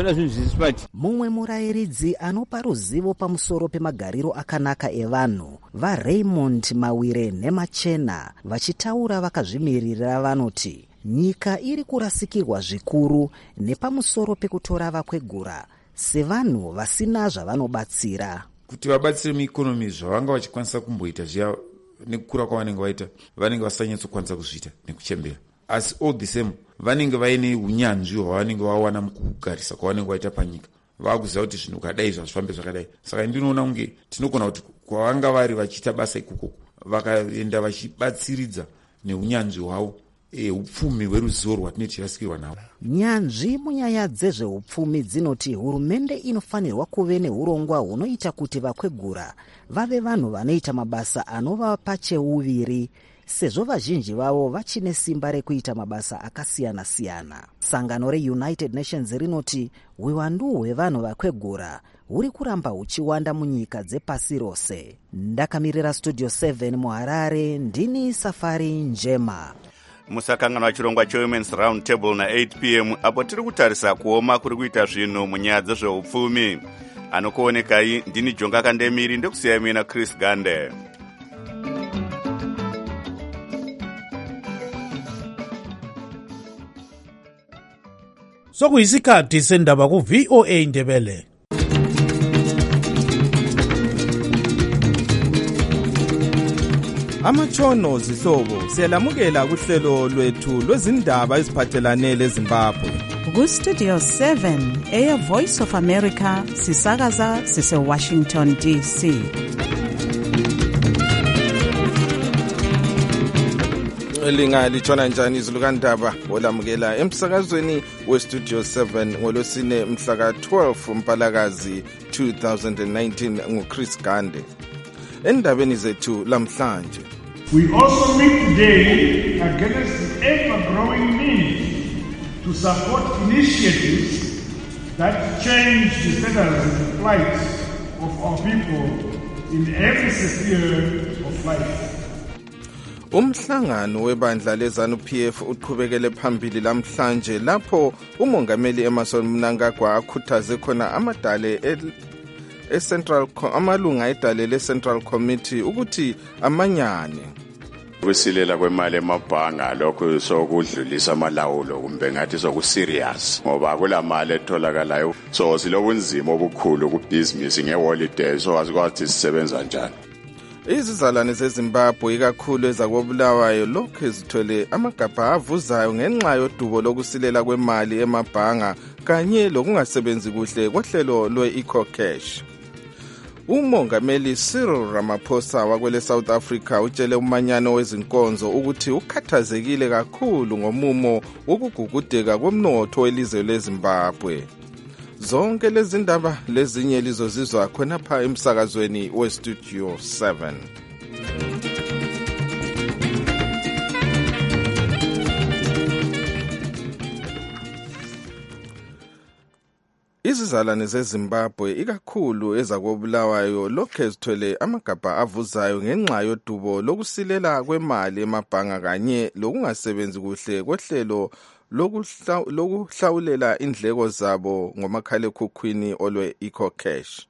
O: Mumwe murayiridzi anopa ruzivo pamusoro pemagariro akanaka evanhu vaRaymond Mawire Nemachena vachitaura vakazvimirira vanoti nyika iri kurasikirwa zvikuru nepamusoro pekutora vakwegura sevanhu vasina zvavanobatsira.
S: Kuti vabatsire muikonomi zvavanga vachikwanisa kumboita zviya nekukura kwavanenge vaita, vanenge vasanyatsokwanisa kuzviita nekuchembera, asi all the same vanenge vaine unyanzvi hwavanenge vawana mukugarisa kwavanenge vaita panyika, vakuziva kuti zvinhu kadai zvazvifambe zvakadai. Saka ndinoona kunge tinogona kuti kwavanga vari vachiita basa ikoko vakaenda vachibatsiridza neunyanzvi hwavo upfumi hweruzivo rwatinenge tichirasikirwa navo.
O: Nyanzvi munyaya dzezveupfumi dzinoti hurumende inofanirwa kuve neurongwa hunoita kuti vakwegura vave vanhu vanoita mabasa anovapa cheuviri, sezvo vazhinji vavo vachine simba rekuita mabasa akasiyana-siyana. Sangano reUnited Nations rinoti uwandu hwevanhu vakwegura huri kuramba huchiwanda munyika dzepasi rose. Ndakamirira Studio 7 muHarare, ndini Safari Njema.
A: musakangana wachirongwa chewomen's round table na8 p.m. apo tiri kutarisa kuoma kuri kuita zvinhu munyaya dzezveupfumi. Anokuonekai ndini Jonga Kandemiri ndekusiyai mina Chris Gande.
T: Sokuyisikhathi sendaba ku VOA Ndebele.
U: Amatshono zihlobo siyalamukela kuhlelo lwethu lwezindaba eziphathelane leZimbabwe.
B: Ku Studio 7 Air Voice of America sisakaza sise Washington DC.
U: Lingalitshona njani izulu kandaba olamukela emsakazweni weStudio 7 ngolosine mhla ka-12 Mpalakazi 2019 nguChris Gande. Endabeni zethu lamhlanje.
D: We also meet today against the ever-growing need to support initiatives that change the status and the plight of our people in every sphere of life.
U: Umhlangano webandla leZANU-PF uqhubekele phambili lamhlanje lapho umongameli Emmerson Mnangagwa akhuthaze khona amalunga edale le-Central Committee ukuthi amanyane.
V: Ukusilela kwemali emabhanga lokho sokudlulisa amalawulo kumbe ngathi sokuserious ngoba kula mali etholakalayo so silobunzima obukhulu kubhizinisi ngeholiday so asikwazi sisebenza njani.
U: Izizalwane zeZimbabwe ikakhulu ezakobulawayo lokhu ezithwele amagabha avuzayo ngenxa yodubo lokusilela kwemali emabhanga kanye lokungasebenzi kuhle kohlelo lwe-EcoCash. Umongameli Cyril Ramaphosa wakwele South Africa utshele umanyano wezinkonzo ukuthi ukhathazekile kakhulu ngomumo wokugugudeka komnotho welizwe leZimbabwe. Zonke lezi ndaba lezinye lizozizwa khonapha emsakazweni weStudio 7. Izizalwane zeZimbabwe ikakhulu ezakobulawayo lokhu ezithwele amagabha avuzayo ngenxa yodubo lokusilela kwemali emabhanga kanye lokungasebenzi kuhle kohlelo lokuhlawulela indleko zabo ngomakhalekhukhwini olwe-EcoCash.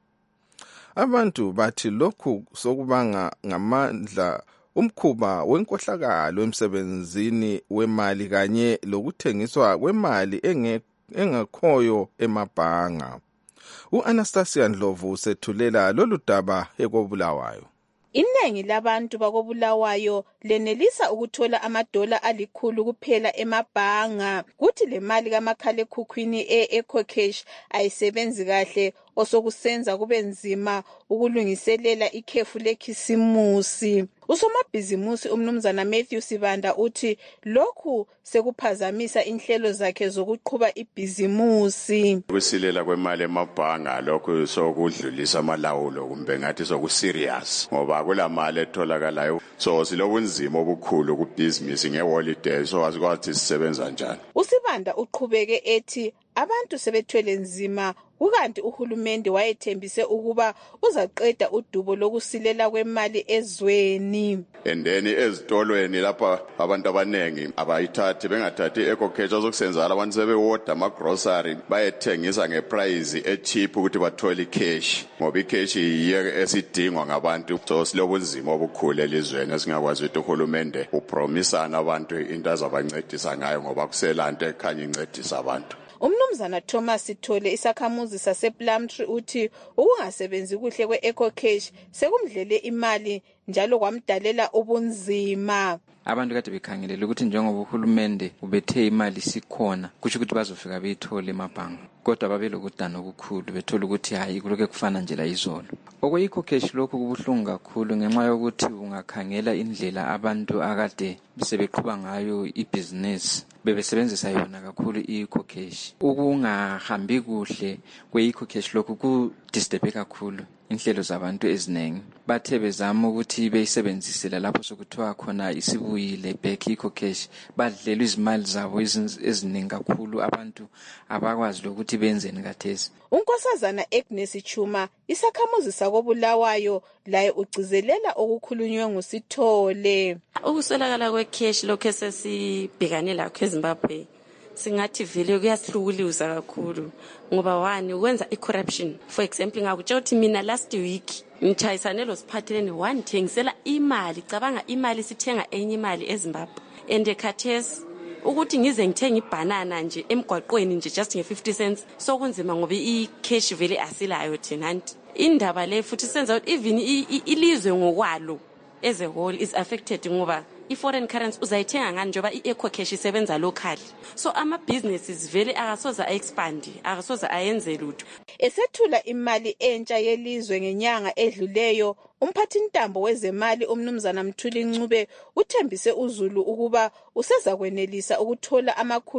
U: Abantu bathi lokhu sokubanga ngamandla umkhuba wenkohlakalo emsebenzini wemali kanye lokuthengiswa kwemali engekhoyo emabhanga. U-Anastasia Ndlovu usethulela lolu daba ekobulawayo.
W: Iningi labantu bakobulawayo lenelisa ukuthola $100 kuphela emabhanga. Kuthi le mali kamakhalekhukhwini e-EcoCash ayisebenzi kahle osokusenza kube nzima ukulungiselela ikhefu lekhisimusi. Usomabhizimusi umnumzana Matthew Sibanda uthi lokhu sekuphazamisa inhlelo zakhe zokuqhuba ibhizimusi.
V: Ukusilela kwemali emabhanga lokho sokudlulisa amalawulo kumbe ngathi sokuserious ngoba kula mali etholakalayo so silobunzima obukhulu kubhizinisi ngeholiday so asikwazi sisebenza njani.
W: Usibanda uqhubeke ethi abantu sebethwele nzima ukanti uhulumende wayethembise ukuba uzaqeda udubo lokusilela kwemali ezweni.
V: Endeni ezitolweni lapha abantu abanengi abayithathi bengathathi EcoCash ozokusenzala abantu sebewoda ama-grocery bayethengisa ngeprice echeap ukuthi bathole icash ngoba icash yiyo esidingwa ngabantu so silobunzima obukhulu elizweni esingakwazi ukuthi uhulumende upromisana abantu into azabancedisa ngayo ngoba kuselanto ekhanya incedisa abantu.
W: Umnumzana Thomas Sithole isakhamuzi sasePlumtree uthi ukungasebenzi kuhle kwe-EcoCash sekumdlele imali njalo kwamdalela ubunzima.
X: Abantu kade bekhangelele ukuthi njengoba uhulumende ubethe imali sikhona kusho ukuthi bazofika beyithole emabhanga kodwa babelokudana okukhulu bethola ukuthi hayi kuloke kufana nje la izolo. Okwe-EcoCash lokhu kubuhlungu kakhulu ngenxa yokuthi ungakhangela indlela abantu akade sebeqhuba ngayo ibhizinesi bebesebenzisa yona kakhulu i-EcoCash. Ukungahambi kuhle kwe-EcoCash lokhu disturbe kakhulu inhlelo zabantu eziningi. Bathe bezama ukuthi beyisebenzisela lapho sokuthiwa khona isibuyile back i-cash, badlelwa izimali zabo eziningi kakhulu, abantu abakwazi lokuthi benzeni kathesi.
W: Unkosazana Agnes Chuma, isakhamuzi sakoBulawayo, laye ugcizelela okukhulunywe nguSithole.
E: Ukuswelakala kwe-cash lokho esesibhekane lakho eZimbabwe singathi vele kuyasihlukuluza kakhulu ngoba wani ukwenza i-corruption. For example, ngakutshela ukuthi mina last week ngitshayisane lo siphatheleni one thengisela imali, cabanga imali sithenga enye imali eZimbabwe, and ekhathesi ukuthi ngize ngithenga ibanana nje emgwaqweni nje just nge-50 cents sokunzima ngoba i-cash vele asilayo thina. Indaba le futhi senza ukuthi even ilizwe ngokwalo as a whole is affected ngoba i-foreign currency uzayithenga ngani njoba i-eco cash isebenza locally. So ama-businesses vele akasoza a-expand, akasoza ayenze lutho.
W: Esethula imali entsha yelizwe ngenyanga edluleyo, umphathintambo wezemali umnumzana Mthuli Ncube uthembise uZulu ukuba useza kwenelisa ukuthola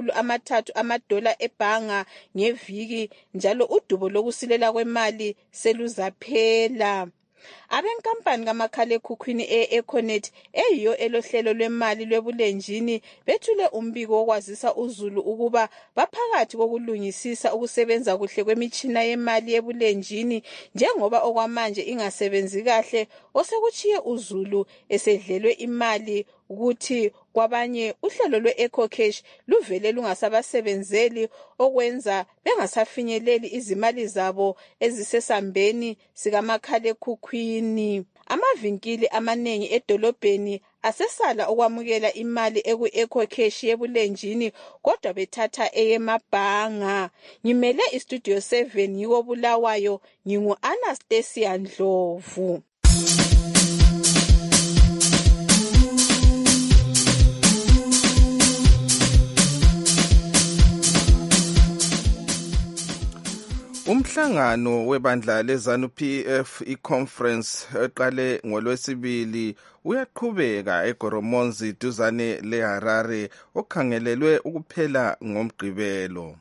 W: $300 ebhanga ngeviki, njalo udubo lokusilela kwemali seluzaphela. Abenkampani kamakhalekhukhwini e-Econet eyiyo elohlelo lwemali lwebulenjini bethule umbiko wokwazisa uZulu ukuba baphakathi kokulungisisa ukusebenza kuhle kwemitshina yemali yebulenjini, njengoba okwamanje ingasebenzi kahle, osekuchiye uZulu esedlelwe imali ukuthi kwabanye uhlelo lwe-EcoCash luvele lungasabasebenzeli, okwenza bengasafinyeleli izimali zabo ezisesambeni sikamakhalekhukhwini. Amavinkili amaningi edolobheni asesala okwamukela imali eku-EcoCash yebulenjini, kodwa bethatha eyemabhanga. Ngimele iStudio 7 yiko Bulawayo, ngingu-Anastasia Ndlovu.
U: Umhlangano webandla leZANU-PF i-conference eqale ngolwesibili uyaqhubeka eGoromonzi duzane leHarare, okhangelelwe ukuphela ngomgqibelo.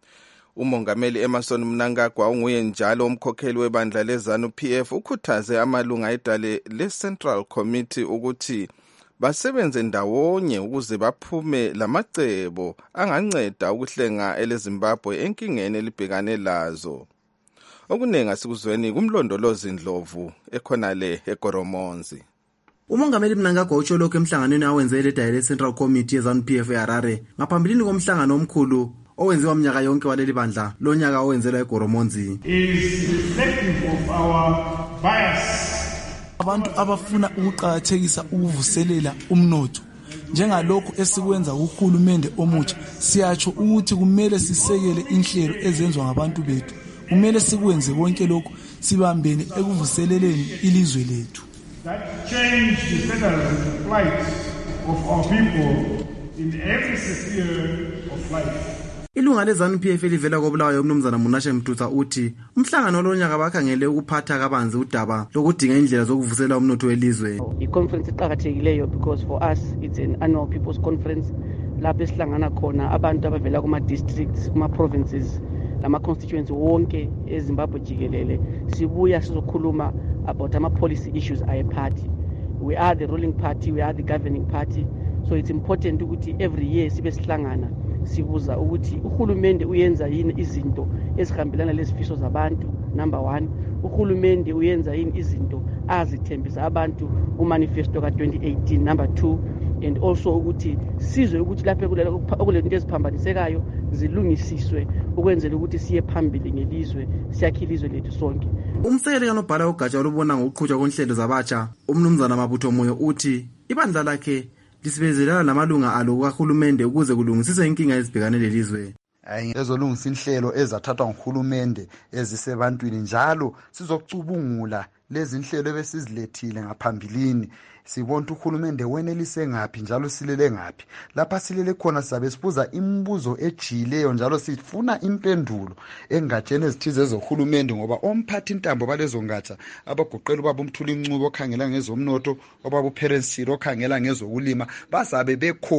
U: Umongameli Emmerson Mnangagwa unguye njalo umkhokheli webandla leZANU-PF ukhuthaze amalunga edale le-Central Committee ukuthi basebenze ndawonye ukuze baphume lamacebo anganceda ukuhlenga eleZimbabwe enkingeni elibhekane lazo. Okunenga sikuzweni kumlondolozi Ndlovu ekhonale eGoromonzi.
F: Umongameli Mnangagwa utsho lokho emhlanganweni awenzele edale Central Committee yeZANU-PF eHarare ngaphambilini komhlangano omkhulu owenziwa mnyaka yonke waleli bandla lonyaka owenzelwa eGoromonzi.
D: Is reflective of our bias.
G: Abantu abafuna ukuqhakathekisa ukuvuselela umnotho njengalokho esikwenza kuhulumende omutsha, siyatsho ukuthi kumele sisekele inhlelo ezenziwa ngabantu bethu. Kumele sikwenze konke lokho sibambene ekuvuseleleni ilizwe lethu.
D: That change the status and plight of our people in every sphere of life.
F: Ilunga leZANU-PF elivela koBulawayo umnumzana Munashe Mtutsa uthi umhlangano olonyaka bakhangele ukuphatha kabanzi udaba lokudinga indlela zokuvusela umnotho welizwe.
I: I-conference iqhakathekileyo because for us it's an annual people's conference lapho esihlangana khona abantu abavela kuma-districts, kuma-provinces lama-constituency wonke eZimbabwe jikelele. Sibuya sizokhuluma about ama-policy issues aye-party. We are the ruling party, we are the governing party, so it's important ukuthi every year sibe sihlangana sibuza ukuthi uhulumende uyenza yini izinto ezihambelana lezifiso zabantu. Number 1, uhulumende uyenza yini izinto azithembisa abantu kumanifesto ka-2018. Number 2, and also ukuthi sizwe ukuthi lapho kulento eziphambanisekayo zilungisiswe ukwenzela ukuthi siye phambili ngelizwe, siyakhe ilizwe lethu sonke.
F: Umsekeli kanobhala ugatsha olubona ngokuqhutshwa kwenhlelo zabatsha umnumzana Mabutho Moyo uthi ibandla lakhe lisibezelana namalunga alo kahulumende ukuze kulungisiswe inkinga ezibhekane lelizwe.
Y: Ezolungisa inhlelo ezathathwa nguhulumende ezisebantwini, njalo sizokucubungula lezi inhlelo ebesizilethile ngaphambilini sibona uhulumende wenelise ngaphi njalo silele ngaphi. Lapha silele khona sizabe sibuza imibuzo ejiyileyo njalo sifuna impendulo engatsheni ezithize ezohulumende, ngoba omphathi intambo balezo ngatsha abagoqela ubaba uMthuli Ncubo okhangela ngezomnotho, ubaba uPerensile okhangela ngezokulima bazabe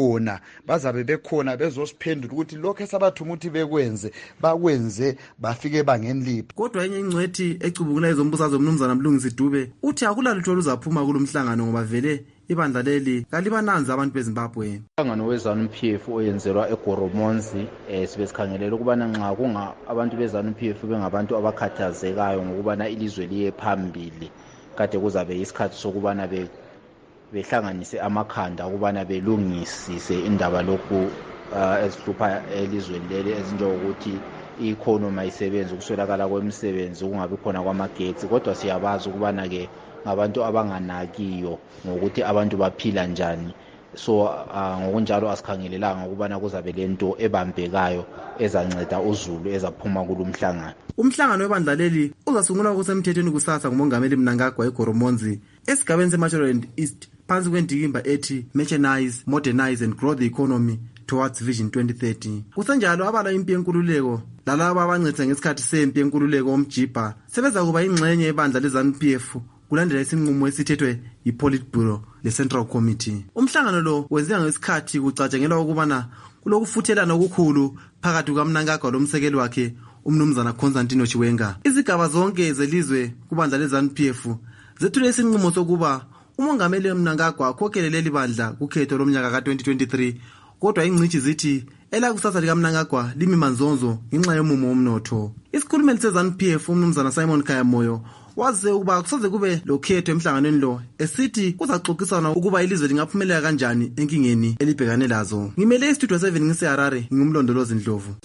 Y: bekhona bezosiphendula ukuthi lokho esabathuma ukuthi bakwenze bafike bangeniliphi.
F: Kodwa enye ingcwethi ecubungula ezombusazwe umnumzana Mlungisi Dube uthi akulalutho oluzaphuma kulomhlangano ngoba vele ibandla leli kalibananzi abantu beZimbabwe.
C: Umhlangano weZANU-PF oyenzelwa eGoromonzi sibe sikhangelela ukubana nxa abantu beZANU-PF bengabantu abakhathazekayo ngokubana ilizwe liye phambili, kade kuzabe isikhathi sokubana behlanganise amakhanda ukubana belungisise indaba lokhu ezihlupha elizweni leli ezinjengokuthi i-economy ayisebenzi, ukuswelakala kwemisebenzi, kungabi khona kwamagetsi. Kodwa siyabazi ukubana ke ngabantu abanganakiyo ngokuthi abantu baphila njani. So ngokunjalo asikhangelelanga ukubana kuzabe lento ebambekayo ezanceda uZulu ezaphuma kulomhlangano.
F: Umhlangano webandla leli uzasungulwa kusemthethweni kusasa ngumongameli Mnangagwa eGoromonzi esigabeni seMatsholand East phansi kwendikimba ethi Mechanize, Modernize and Grow the Economy Towards Vision 2030. Kusenjalo abala impi yenkululeko lalabo abancedisa ngesikhathi sempi yenkululeko omjibha sebeza kuba ingxenye yebandla leZANU-PF kulandela isinqumo esithethwe yiPolitburo leCentral Committee. Umhlangano lo wenziwa ngesikhathi kucatshangelwa ukubana kulokufuthelana okukhulu phakathi kukaMnangagwa lomsekeli wakhe umnumzana Constantino Chiwenga. Izigaba zonke zelizwe kubandla leZANU-PF zethule isinqumo sokuba umongameli Mnangagwa akhokhele leli bandla kukhetho lomnyaka ka-2023, kodwa ingcithi zithi elakusasa likaMnangagwa limi manzonzo ngenxa yomumo womnotho. Isikhulumeli seZANU-PF umnumzana Simon Khayamoyo waze ukuba kusoze kube lokhetho emhlanganweni lo esithi kuzaxoxisana ukuba ilizwe lingaphumelela kanjani enkingeni elibhekane lazo. Ngimele istudio 7 ngiseHarare, ngumlondolozi Ndlovu.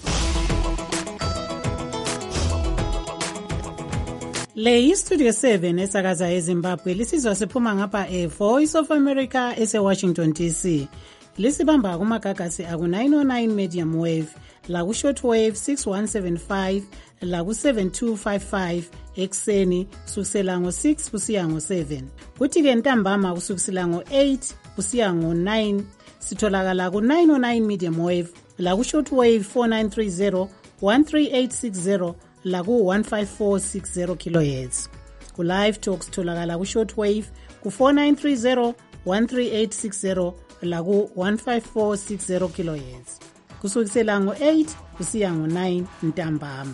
H: Le istudio 7 esakaza eZimbabwe lisizwa siphuma ngapha Voice of America ese-Washington DC. Lisibamba kumagagasi aku-909 medium wave, laku-short wave 6175, laku-7255 ekseni kusukisela ngo-6 kusiya ngo-7. Kuthi-ke ntambama kusukisela ngo-8 kusiya ngo-9 sitholakala ku-909 medium wave, laku-short wave 4930, 13860, laku-15460 kHz. Ku-live talk sitholakala ku-short wave ku-4930, 13860, laku-15460 kHz kusukisela ngo-8 kusiya ngo-9 ntambama.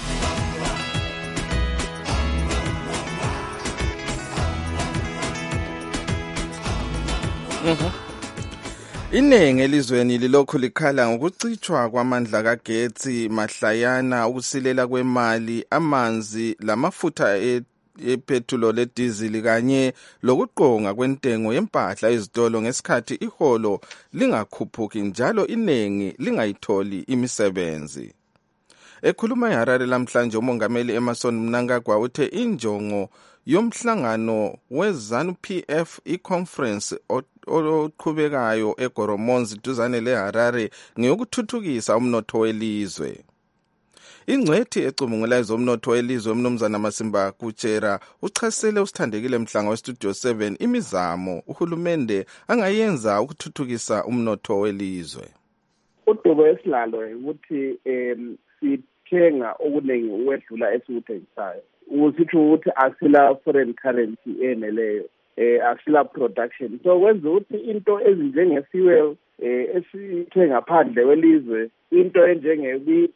U: Iningi elizweni lilokhu likhala ngokucitshwa kwamandla kagetsi, mahlayana, ukusilela kwemali, amanzi, lamafutha epethulo ledizili kanye lokuqonga kwentengo yempahla ezitolo ngesikhathi iholo lingakhuphuki njalo inengi lingayitholi imisebenzi. Ekhuluma eHarare lamhlanje umongameli Emmerson Mnangagwa uthe injongo yomhlangano weZANU-PF iconference oqhubekayo eGoromonzi duzane leHarare ngeyokuthuthukisa umnotho welizwe. Ingcwethi ecubungula ezomnotho welizwe umnumzana Masimba Kuchera uchasele usithandekile mhlanga westudio 7 imizamo uhulumende angayenza ukuthuthukisa umnotho welizwe.
J: Udubo esilalo ukuthi sithenga okuningi ukwedlula esikuthengisayo. Usitho ukuthi asila foreign currency eneleyo, asila production. So kwenza ukuthi into ezinjenge-fuel esithenga phandle welizwe, into enjenge-wheat,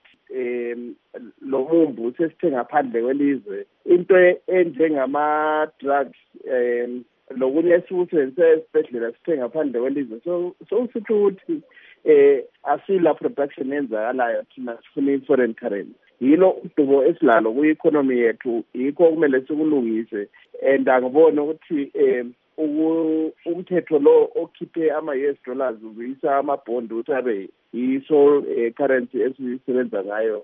J: lo mumbu sesithenga phandle welizwe, into enjengama-drugs, lokunye esikusebenzisa esibhedlela sithenga phandle welizwe. So usitho ukuthi asila production enzakalayo thina sifuna i-foreign currency. Yilo udubo esilalo kwi-economy yethu, yikho kumele sikulungise. And angibona ukuthi umthetho lo okhiphe ama-US dollars uzuyisa amabhondi ukuthi abe yiso currency esisebenza ngayo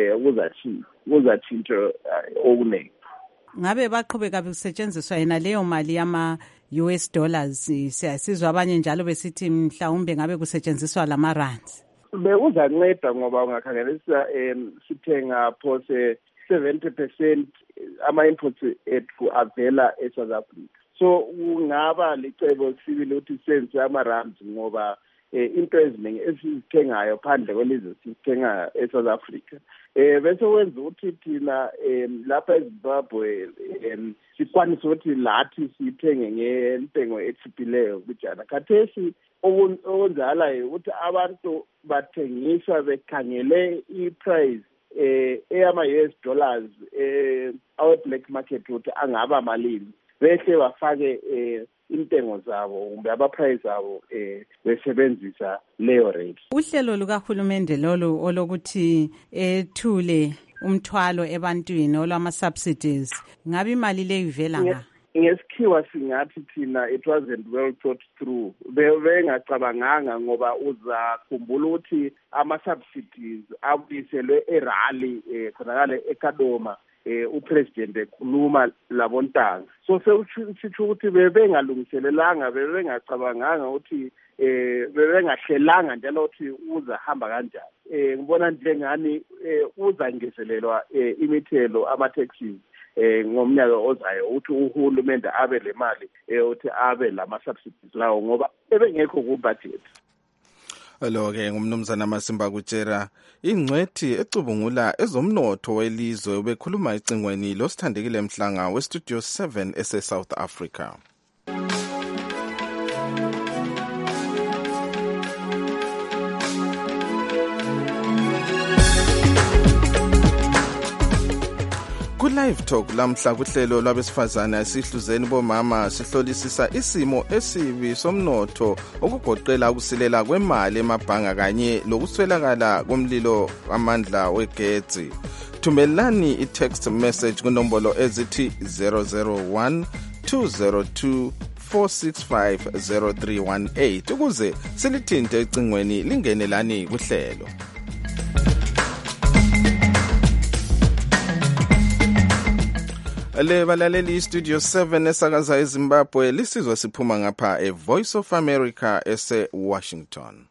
J: kuzatshintsha okuningi.
B: Ngabe baqhubeka kusetshenziswa yena leyo mali yama-US dollars, siyasizwa abanye njalo besithi mhlawumbe ngabe kusetshenziswa lama-rands.
J: Bekuzanceda ngoba ungakhangelisa sithenga phose 70% ama-imports ethu avela eSouth Africa. so kungaba licebo sibili ukuthi senze ama-rams ngoba into eziningi esizithengayo phandle kwelizwe sizithenga eSouth Africa. Bese wenza ukuthi thina lapha eZimbabwe sikwanise ukuthi lathi sithenge ngentengo etshiphileyo kubijana. Khathesi okwenzala ukuthi abantu bathengisa bekhangele i-price eyama-US dollars our-black market ukuthi angaba malini. Behle bafake intengo zabo kumbe abaprice abo besebenzisa leyo rate.
B: Uhlelo lukahulumende lolu olokuthi ethule umthwalo ebantwini olwama-subsidies, ngabe imali leyo ivela nga?
J: Ngesikhiwa singathi thina it wasn't well thought through. Bengacabanganga ngoba uzakhumbula ukuthi ama-subsidies abuyiselwe eRally khonakale eKadoma. Upresident ekhuluma labontanga. So sesitsho ukuthi bebengalungiselelanga, bebengacabanganga ukuthi bebengahlelanga njalo ukuthi uzahamba kanjani. Ngibona njengani uzangezelelwa imithelo ama-taxes ngomnyaka ozayo ukuthi uhulumende abe le mali ukuthi abe lama-subsidies lawo ngoba ebengekho ku-budget.
U: Lo-ke ngumnumzana Masimba kutshera ingcwethi ecubungula ezomnotho welizwe ubekhuluma ecingweni losithandekile Mhlanga westudio 7 ese-South Africa. Ku-Live Talk lamhla kuhlelo lwabesifazana sihluzeni bomama sihlolisisa isimo esibi somnotho okugoqela ukusilela kwemali emabhanga kanye lokuswelakala komlilo amandla wegetsi. Thumelani i-text message kunombolo ezithi 001 202 465 0318 ukuze silithinte ecingweni lingenelani kuhlelo. Le balaleli studio 7 esakaza eZimbabwe lisizwa siphuma ngapha eVoice of America ese Washington.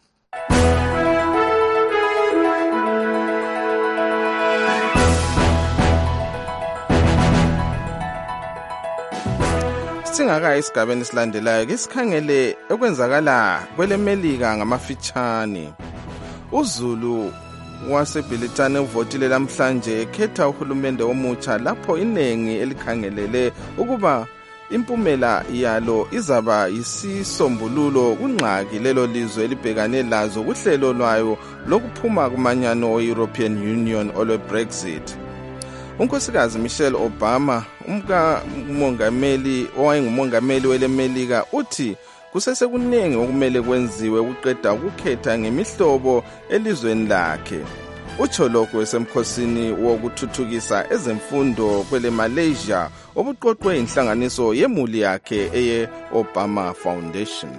U: Singaka isigabeni silandelayo ke sikhangele okwenzakala kwelemelika ngamafitshane. uZulu waseBilitane uvotile namhlanje ekhetha uhulumende omutsha lapho inengi elikhangelele ukuba impumela yalo izaba yisisombululo kunxaki lelo lizwe libhekane lazo kuhlelo lwayo lokuphuma kumanyano we-European Union olwe-Brexit. Unkosikazi Michelle Obama, owayengumongameli welemelika, uthi kusesekuningi okumele kwenziwe ukuqeda ukukhetha ngemihlobo elizweni lakhe. Utsho lokho esemkhosini wokuthuthukisa ezemfundo kwele Malaysia obuqoqwe inhlanganiso yemuli yakhe eye Obama Foundation.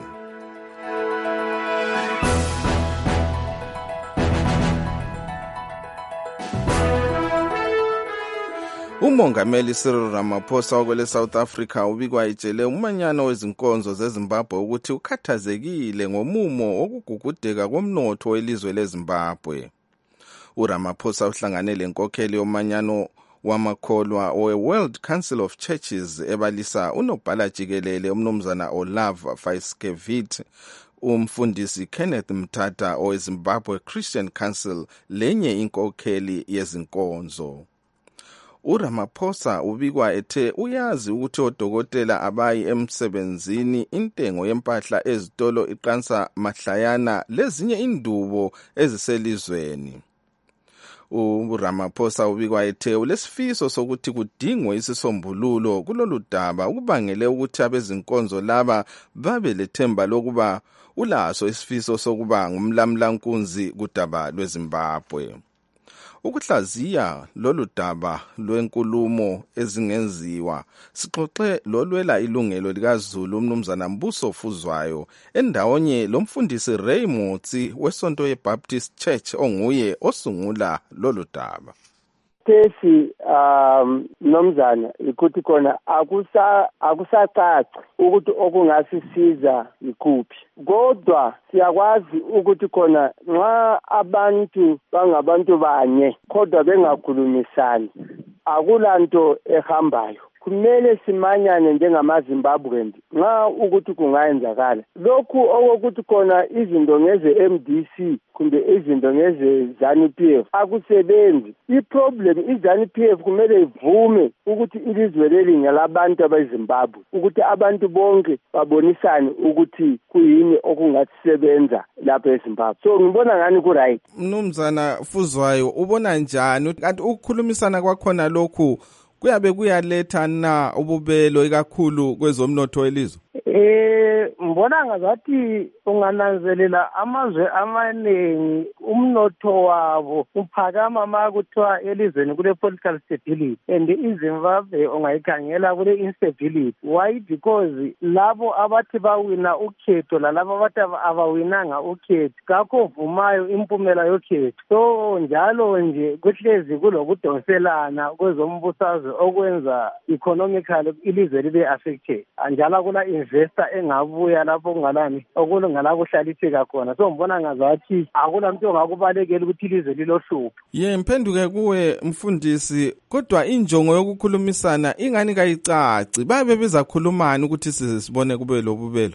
U: Umongameli Cyril Ramaphosa wakwele South Africa ubikwa ejele umanyano wezinkonzo zeZimbabwe ukuthi ukhathazekile ngomumo wokugugudeka komnotho welizwe leZimbabwe. uRamaphosa uhlangane lenkokheli yomanyano wamakholwa we-World Council of Churches ebalisa unobhala jikelele umnumzana Olav Faiskevit, umfundisi Kenneth Mthatha oweZimbabwe Christian Council lenye inkokheli yezinkonzo. uRamaphosa ubikwa ethe uyazi ukuthi odokotela abayi emsebenzini intengo yempahla ezitolo iqansa mahlayana lezinye indubo eziselizweni. uRamaphosa ubikwa ethe ulesifiso sokuthi kudingwe isisombululo kulolu daba ukubangele ukuthi abezinkonzo laba babe lethemba lokuba ulaso isifiso sokuba ngumlamlankunzi kudaba lweZimbabwe. Ukuhlaziya lolu daba lwenkulumo ezingenziwa sixoxe lolwela ilungelo likaZulu umnumzana Mbuso Fuzwayo endawonye lomfundisi Ray Motsi wesonto yeBaptist Church onguye osungula lolu daba.
K: Tesi nomzana ikuthi khona akusacaci ukuthi okungasisiza ikuphi, kodwa siyakwazi ukuthi khona nxa abantu bangabantu banye kodwa bengakhulumisani akulanto ehambayo. kumele simanyane njengamaZimbabweans nxa ukuthi kungayenzakala lokhu okokuthi khona izinto ngeze MDC kumbe izinto ngeze ZANU-PF akusebenzi. Iproblem iZANU-PF kumele ivume ukuthi ilizwe leli ngelabantu abeZimbabwe, ukuthi abantu bonke babonisane ukuthi kuyini okungasebenza lapha eZimbabwe. So ngibona ngani ku right.
U: Mnumzana Fuzwayo, ubona njani kanti ukukhulumisana kwakhona lokhu kuyabe kuyaletha na ububelo ikakhulu kwezomnotho welizwe?
L: Mbona ngazathi ungananzelela amazwe amaningi umnotho wabo uphakama makuthiwa elizweni kule political stability, and iZimbabwe ungayikhangela kule instability. Why? Because labo abathi bawina ukhetho lalabo abathi abawinanga ukhetho kakho vumayo impumela yokhetho. So njalo nje kuhlezi kulokudonselana kwezombusazwe okwenza economically ilizwe libe affected. Anjalo kula investor engabuya lapho kungalani okulungala kuhlaliseka khona. So mbona ngazathi akunamuntu ongakubalekela ukuthi ilizwe lilohlupho.
U: Mphenduke kuwe mfundisi, kodwa injongo yokukhulumisana ingani kayicaci. Babe bezakhulumana ukuthi sizibone kube lobubelo.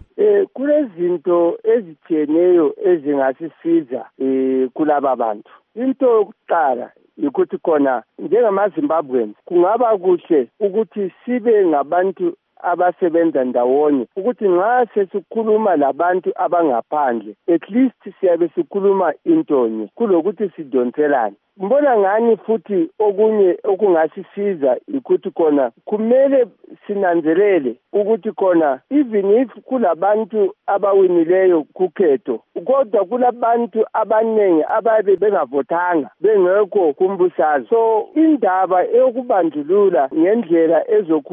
K: Kulezinto ezitshiyeneyo ezingasisiza kulaba bantu. Into yokuqala ukuthi khona njengamaZimbabweans kungaba kuhle ukuthi sibe ngabantu abasebenza ndawonye, ukuthi nxa sesikhuluma labantu abangaphandle at least siyabe sikhuluma intonye kulokuthi sidonselane. Mbona ngani futhi okunye okungasisiza ukuthi khona kumele sinanzelele ukuthi khona even if kulabantu abawinileyo kukhetho kodwa kulabantu abanengi ababe bengavotanga bengekho kumbusazwe. So indaba eyokubandlulula ngendlela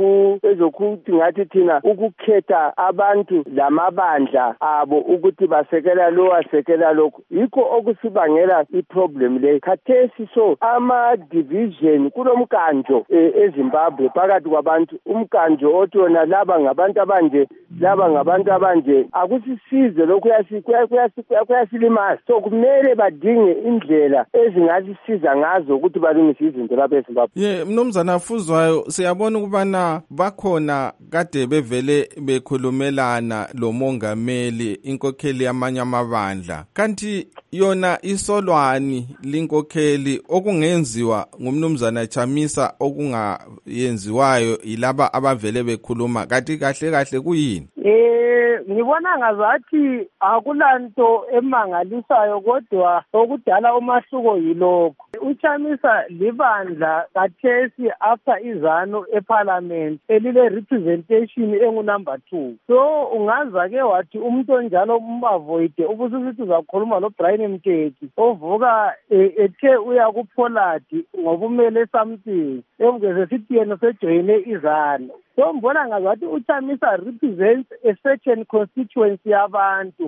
K: ezokuthi ngathi thina ukukhetha abantu lamabandla abo ukuthi basekela lo asekela lokho yikho okusibangela iproblem le. Khathesi so ama-division kulomkanjo eZimbabwe phakathi kwabantu, umkanjo othi wona laba ngabantu abanje laba ngabantu abanje akusisize lokhu kuyasilimaza. So kumele badinge indlela ezingasisiza ngazo ukuthi balungise izinto lapha eZimbabwe.
U: Mnumzana Fuzwayo, siyabona ukubana bakhona kade bevele bekhulumelana lo mongameli inkokheli yamanye amabandla, kanti yona isolwani linkokheli okungenziwa ngumnumzana Chamisa okungayenziwayo yilaba abavele bekhuluma kanti kahle kuyini?
L: Ngibona ngazathi akulanto emangalisayo kodwa okudala umahluko yilokho. UChamisa libandla kathesi after izano eParliament elile representation engunumber 2. So unganza ke wathi umuntu onjalo umbavoide ubususithi uzakhuluma lo Brian Mteki ovuka ethe uya kuPoladi ngoba umele something evukeze sithi yena sejoyine izano. So mbona ngazathi uChamisa represents a certain constituency yabantu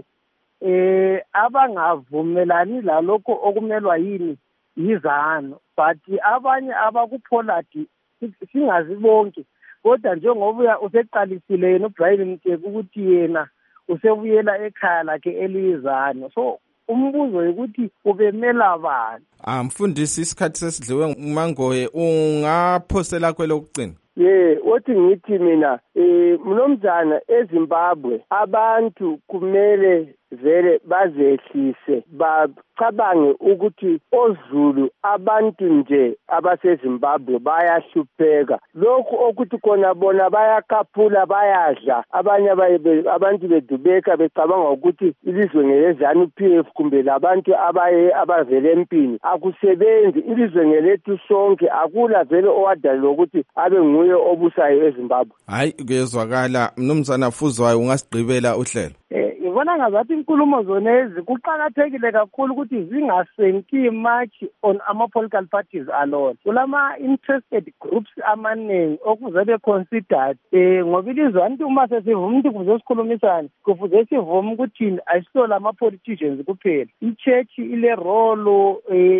L: abangavumelani lalokho okumelwa yini yizano, but abanye abakuPoladi singazi bonke kodwa njengoba useqalisile yena uBrian Mteki ukuthi yena usebuyela ekhaya lakhe elizano. So umbuzo ukuthi ubemela bani?
U: Mfundisi, isikhathi sesidliwe uMangoye, ungaphosela kwelokugcina.
K: Othi ngithi mina mnumzana eZimbabwe abantu kumele vele bazehlise bacabange ukuthi oZulu abantu nje abaseZimbabwe bayahlupheka. Lokhu okuthi khona bona bayakaphula bayadla, abanye abantu bedubeka becabanga ukuthi ilizwe ngeleZANU-PF kumbe labantu abavele empini akusebenzi. Ilizwe ngelethu sonke, akula vele owadalelwa ukuthi abe nguye obusayo eZimbabwe.
U: Hayi kuyezwakala. Mnumzana Fuzwayo, ungasigqibela uhlelo.
L: Ngibona ngazathi inkulumo zonezi kuqakathekile kakhulu ukuthi zingasenki much on ama-political parties alone. Kulama interested groups amaningi okuze be-considered ngoba ilizwe anti uma sesivuma ukuthi kufuze sikhulumisane kufuze sivume ukuthi ayisilo lama-politicians kuphela. I-church ile role,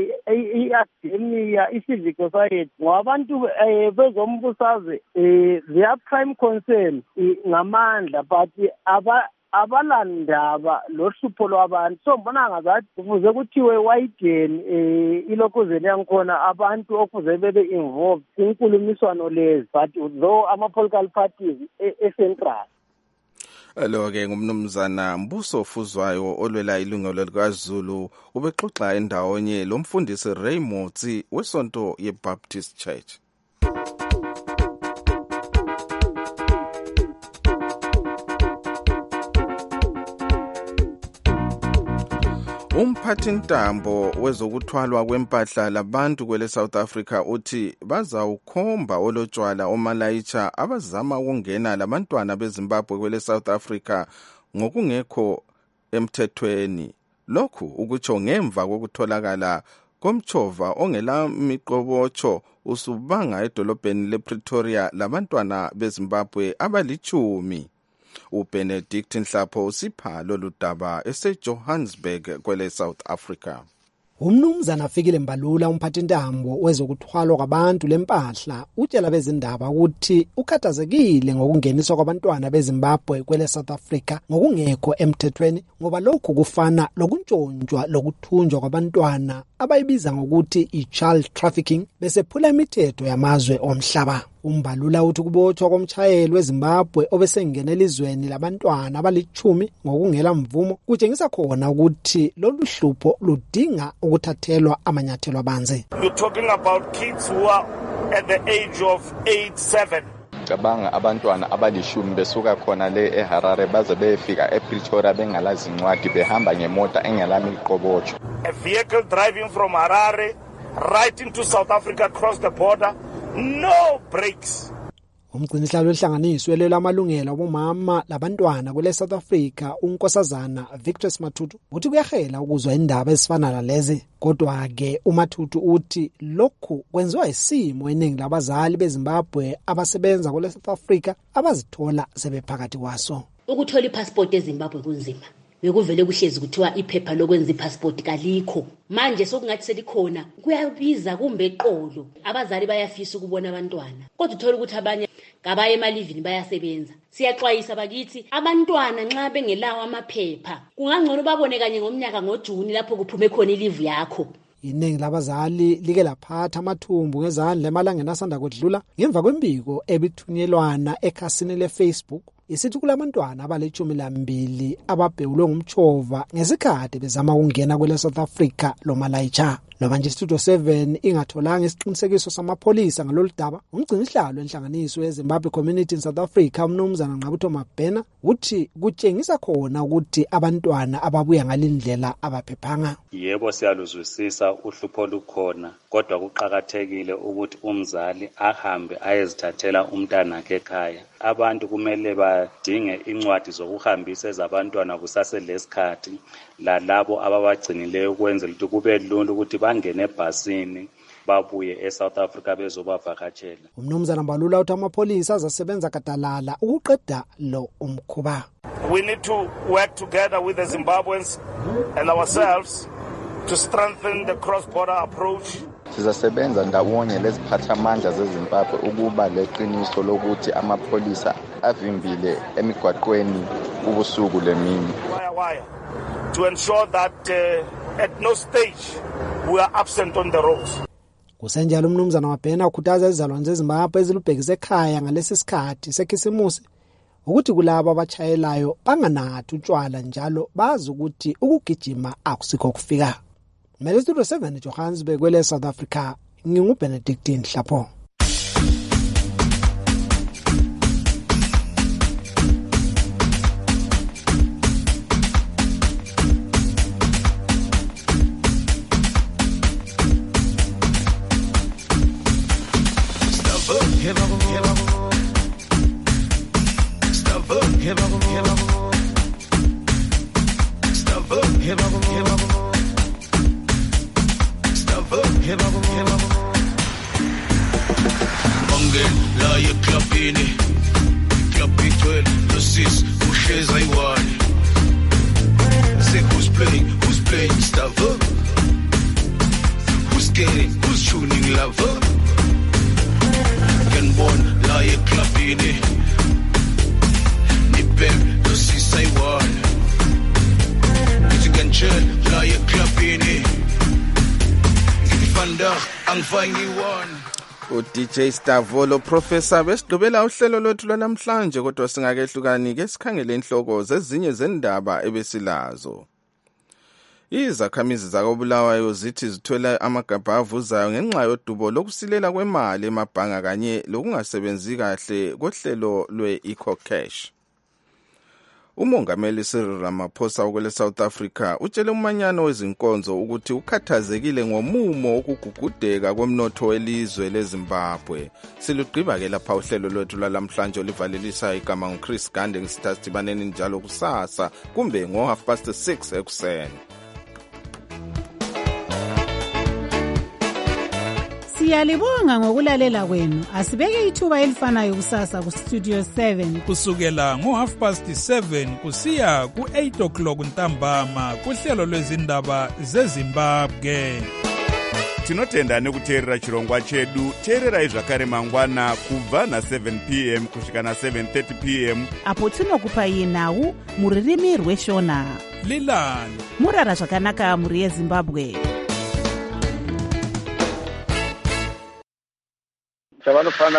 L: i-academia, i-civic society ngoba abantu bezombusazwe their prime concern ngamandla, but abalandaba lohlupho lwabantu. So mbona ngazathi kufuze kuthiwe wayideni ilokhuzeni yangikhona abantu okufuze bebe involved inkulumiswano lezi, but though ama-political parties e-central.
U: Lo-ke ngumnumzana Mbuso Fuzwayo olwela ilungelo likaZulu ubexoxa endawonye lo mfundisi Ray Motsi wesonto ye-Baptist Church. Umphathintambo wezokuthwalwa kwempahla labantu kwele South Africa uthi bazawukhomba olotshwala omalayitsha abazama ukungena labantwana beZimbabwe kwele South Africa ngokungekho emthethweni. Lokhu ukutsho ngemva kokutholakala komchova ongela miqobotsho usubanga edolobheni lePretoria labantwana beZimbabwe abali-10. uBenedict Nhlapho usipha lolu daba eseJohannesburg kwele South Africa.
M: Umnumzana afikile Mbalula umphathintambo wezokuthwalwa kwabantu lempahla utshela bezindaba ukuthi ukhathazekile ngokungeniswa kwabantwana beZimbabwe kwele South Africa ngokungekho emthethweni ngoba lokhu kufana lokuntshontshwa lokuthunjwa kwabantwana abayibiza ngokuthi i-child trafficking besephula imithetho yamazwe omhlaba. Umbalula uthi kubotshwa komtshayeli weZimbabwe obesengena elizweni labantwana abali-10 ngokungela mvumo kutshengisa khona ukuthi lolu hlupho ludinga ukuthathelwa amanyathelo abanzi.
N: You're talking about kids who are at the age of 8-7.
P: Cabanga abantwana abali-10 besuka khona le eHarare baze befika ePretoria bengalazi incwadi behamba ngemota engelamiqobotsho.
N: A vehicle driving from Harare right into South Africa across the border. No breaks.
M: Umgcinihlalo wehlanganiso lelamalungelo abomama labantwana kwele South Africa unkosazana Victor Mathutu uthi kuyahela ukuzwa indaba ezifana nalezi kodwa ke uMathutu uthi lokhu kwenziwa isimo eningi labazali beZimbabwe abasebenza kwele South Africa abazithola sebephakathi kwaso.
Q: Ukuthola iPassport eZimbabwe kunzima. Bekuvele kuhlezi kuthiwa iphepha lokwenza iPassport kalikho. Manje sokungathi selikhona kuyabiza kumbe eqolo. Abazali bayafisa ukubona abantwana. Kodwa uthola ukuthi abanye ngabaye emalivini bayasebenza. Siyaxwayisa bakithi abantwana nxa bengelawo amaphepha kungangcono babone kanye ngomnyaka ngoJuni lapho kuphume khona ilivu yakho.
M: Iningi labazali like laphatha amathumbu ngezandla emalangeni asanda kudlula ngemva kwembiko ebithunyelwana ekhasini leFacebook isithi kulabantwana abali-12 ababhewulwe ngumchova ngesikhathi bezama ukungena kwele South Africa lomalayitsha. Loba nje Studio 7 ingatholanga isiqinisekiso samapholisa ngalolu daba, umgcinihlalo enhlanganiso yeZimbabwe Community in South Africa umnumzana Ngqabutho Mabhena uthi kutshengisa khona ukuthi abantwana ababuya ngalindlela abaphephanga.
R: Yebo siyaluzwisisa uhlupho olukhona kodwa kuqhakathekile ukuthi umzali ahambe ayezithathela umntana wakhe ekhaya. Abantu kumele badinge incwadi zokuhambisa ezabantwana kusaselesikhathi lalabo ababagcinileyo ukwenzela ukuthi kube lula ukuthi bangene ebhasini babuye eSouth Africa bezobavakatshela.
M: Umnumzana Mbalula uthi amapholisa azasebenza kadalala ukuqeda lo umkhuba.
N: We need to work together with the Zimbabweans and ourselves to strengthen the cross-border approach.
P: Sizasebenza ndawonye leziphathamandla zeZimbabwe ukuba leqiniso lokuthi amapholisa avimbile emigwaqweni ubusuku lemini.
N: To ensure that at no stage we are absent on the roads.
M: Kusenjalo umnumzana Mabhena ukhuthaza izalwane zeZimbabwe ezilubhekise ekhaya ngalesi sikhathi sekhisimusi ukuthi kulabo abachayelayo banganathi utshwala njalo bazi ukuthi ukugijima akusikho kufika. Mele Studio 7 Johannesburg kwele South Africa nginguBenedict Nhlapho.
Z: Club in it. Nipem, no sis I want.
A: angifangiwona
U: uDJ Stavolo professor besigqibela uhlelo lwethu lwanamhlanje kodwa singakehlukani ke sikhangele inhloko zezinye zendaba ebesilazo. Izakhamizi zakoBulawayo zithi zithola amagabha avuzayo ngenxa yodubo lokusilela kwemali emabhanga kanye lokungasebenzi kahle kohlelo lwe-EcoCash. Umongameli Cyril Ramaphosa okwele South Africa utshele umanyano wezinkonzo ukuthi ukhathazekile ngomumo wokugugudeka kwemnotho welizwe leZimbabwe. Silugqiba ke lapha uhlelo lwethu lalamhlanje olivalelisa igama nguChris Gande ngisithathibaneni njalo kusasa kumbe ngo6:30 ekuseni.
H: Siyalibonga ngokulalela kwenu. Asibeke ithuba elifanayo kusasa ku Studio 7
O: kusukela ngo7:30 kusiya ku8:00 ntambama kuhlelo lwezindaba zeZimbabwe.
S: Tinotenda nekuteerera chirongwa chedu. Teererai zvakare mangwana kubva na7 p.m. kusvika na7:30 p.m.
T: apo tinokupa nhau muririmi rweshona.
O: Lilani
T: murara zvakanaka muri yeZimbabwe.
J: Chavanofana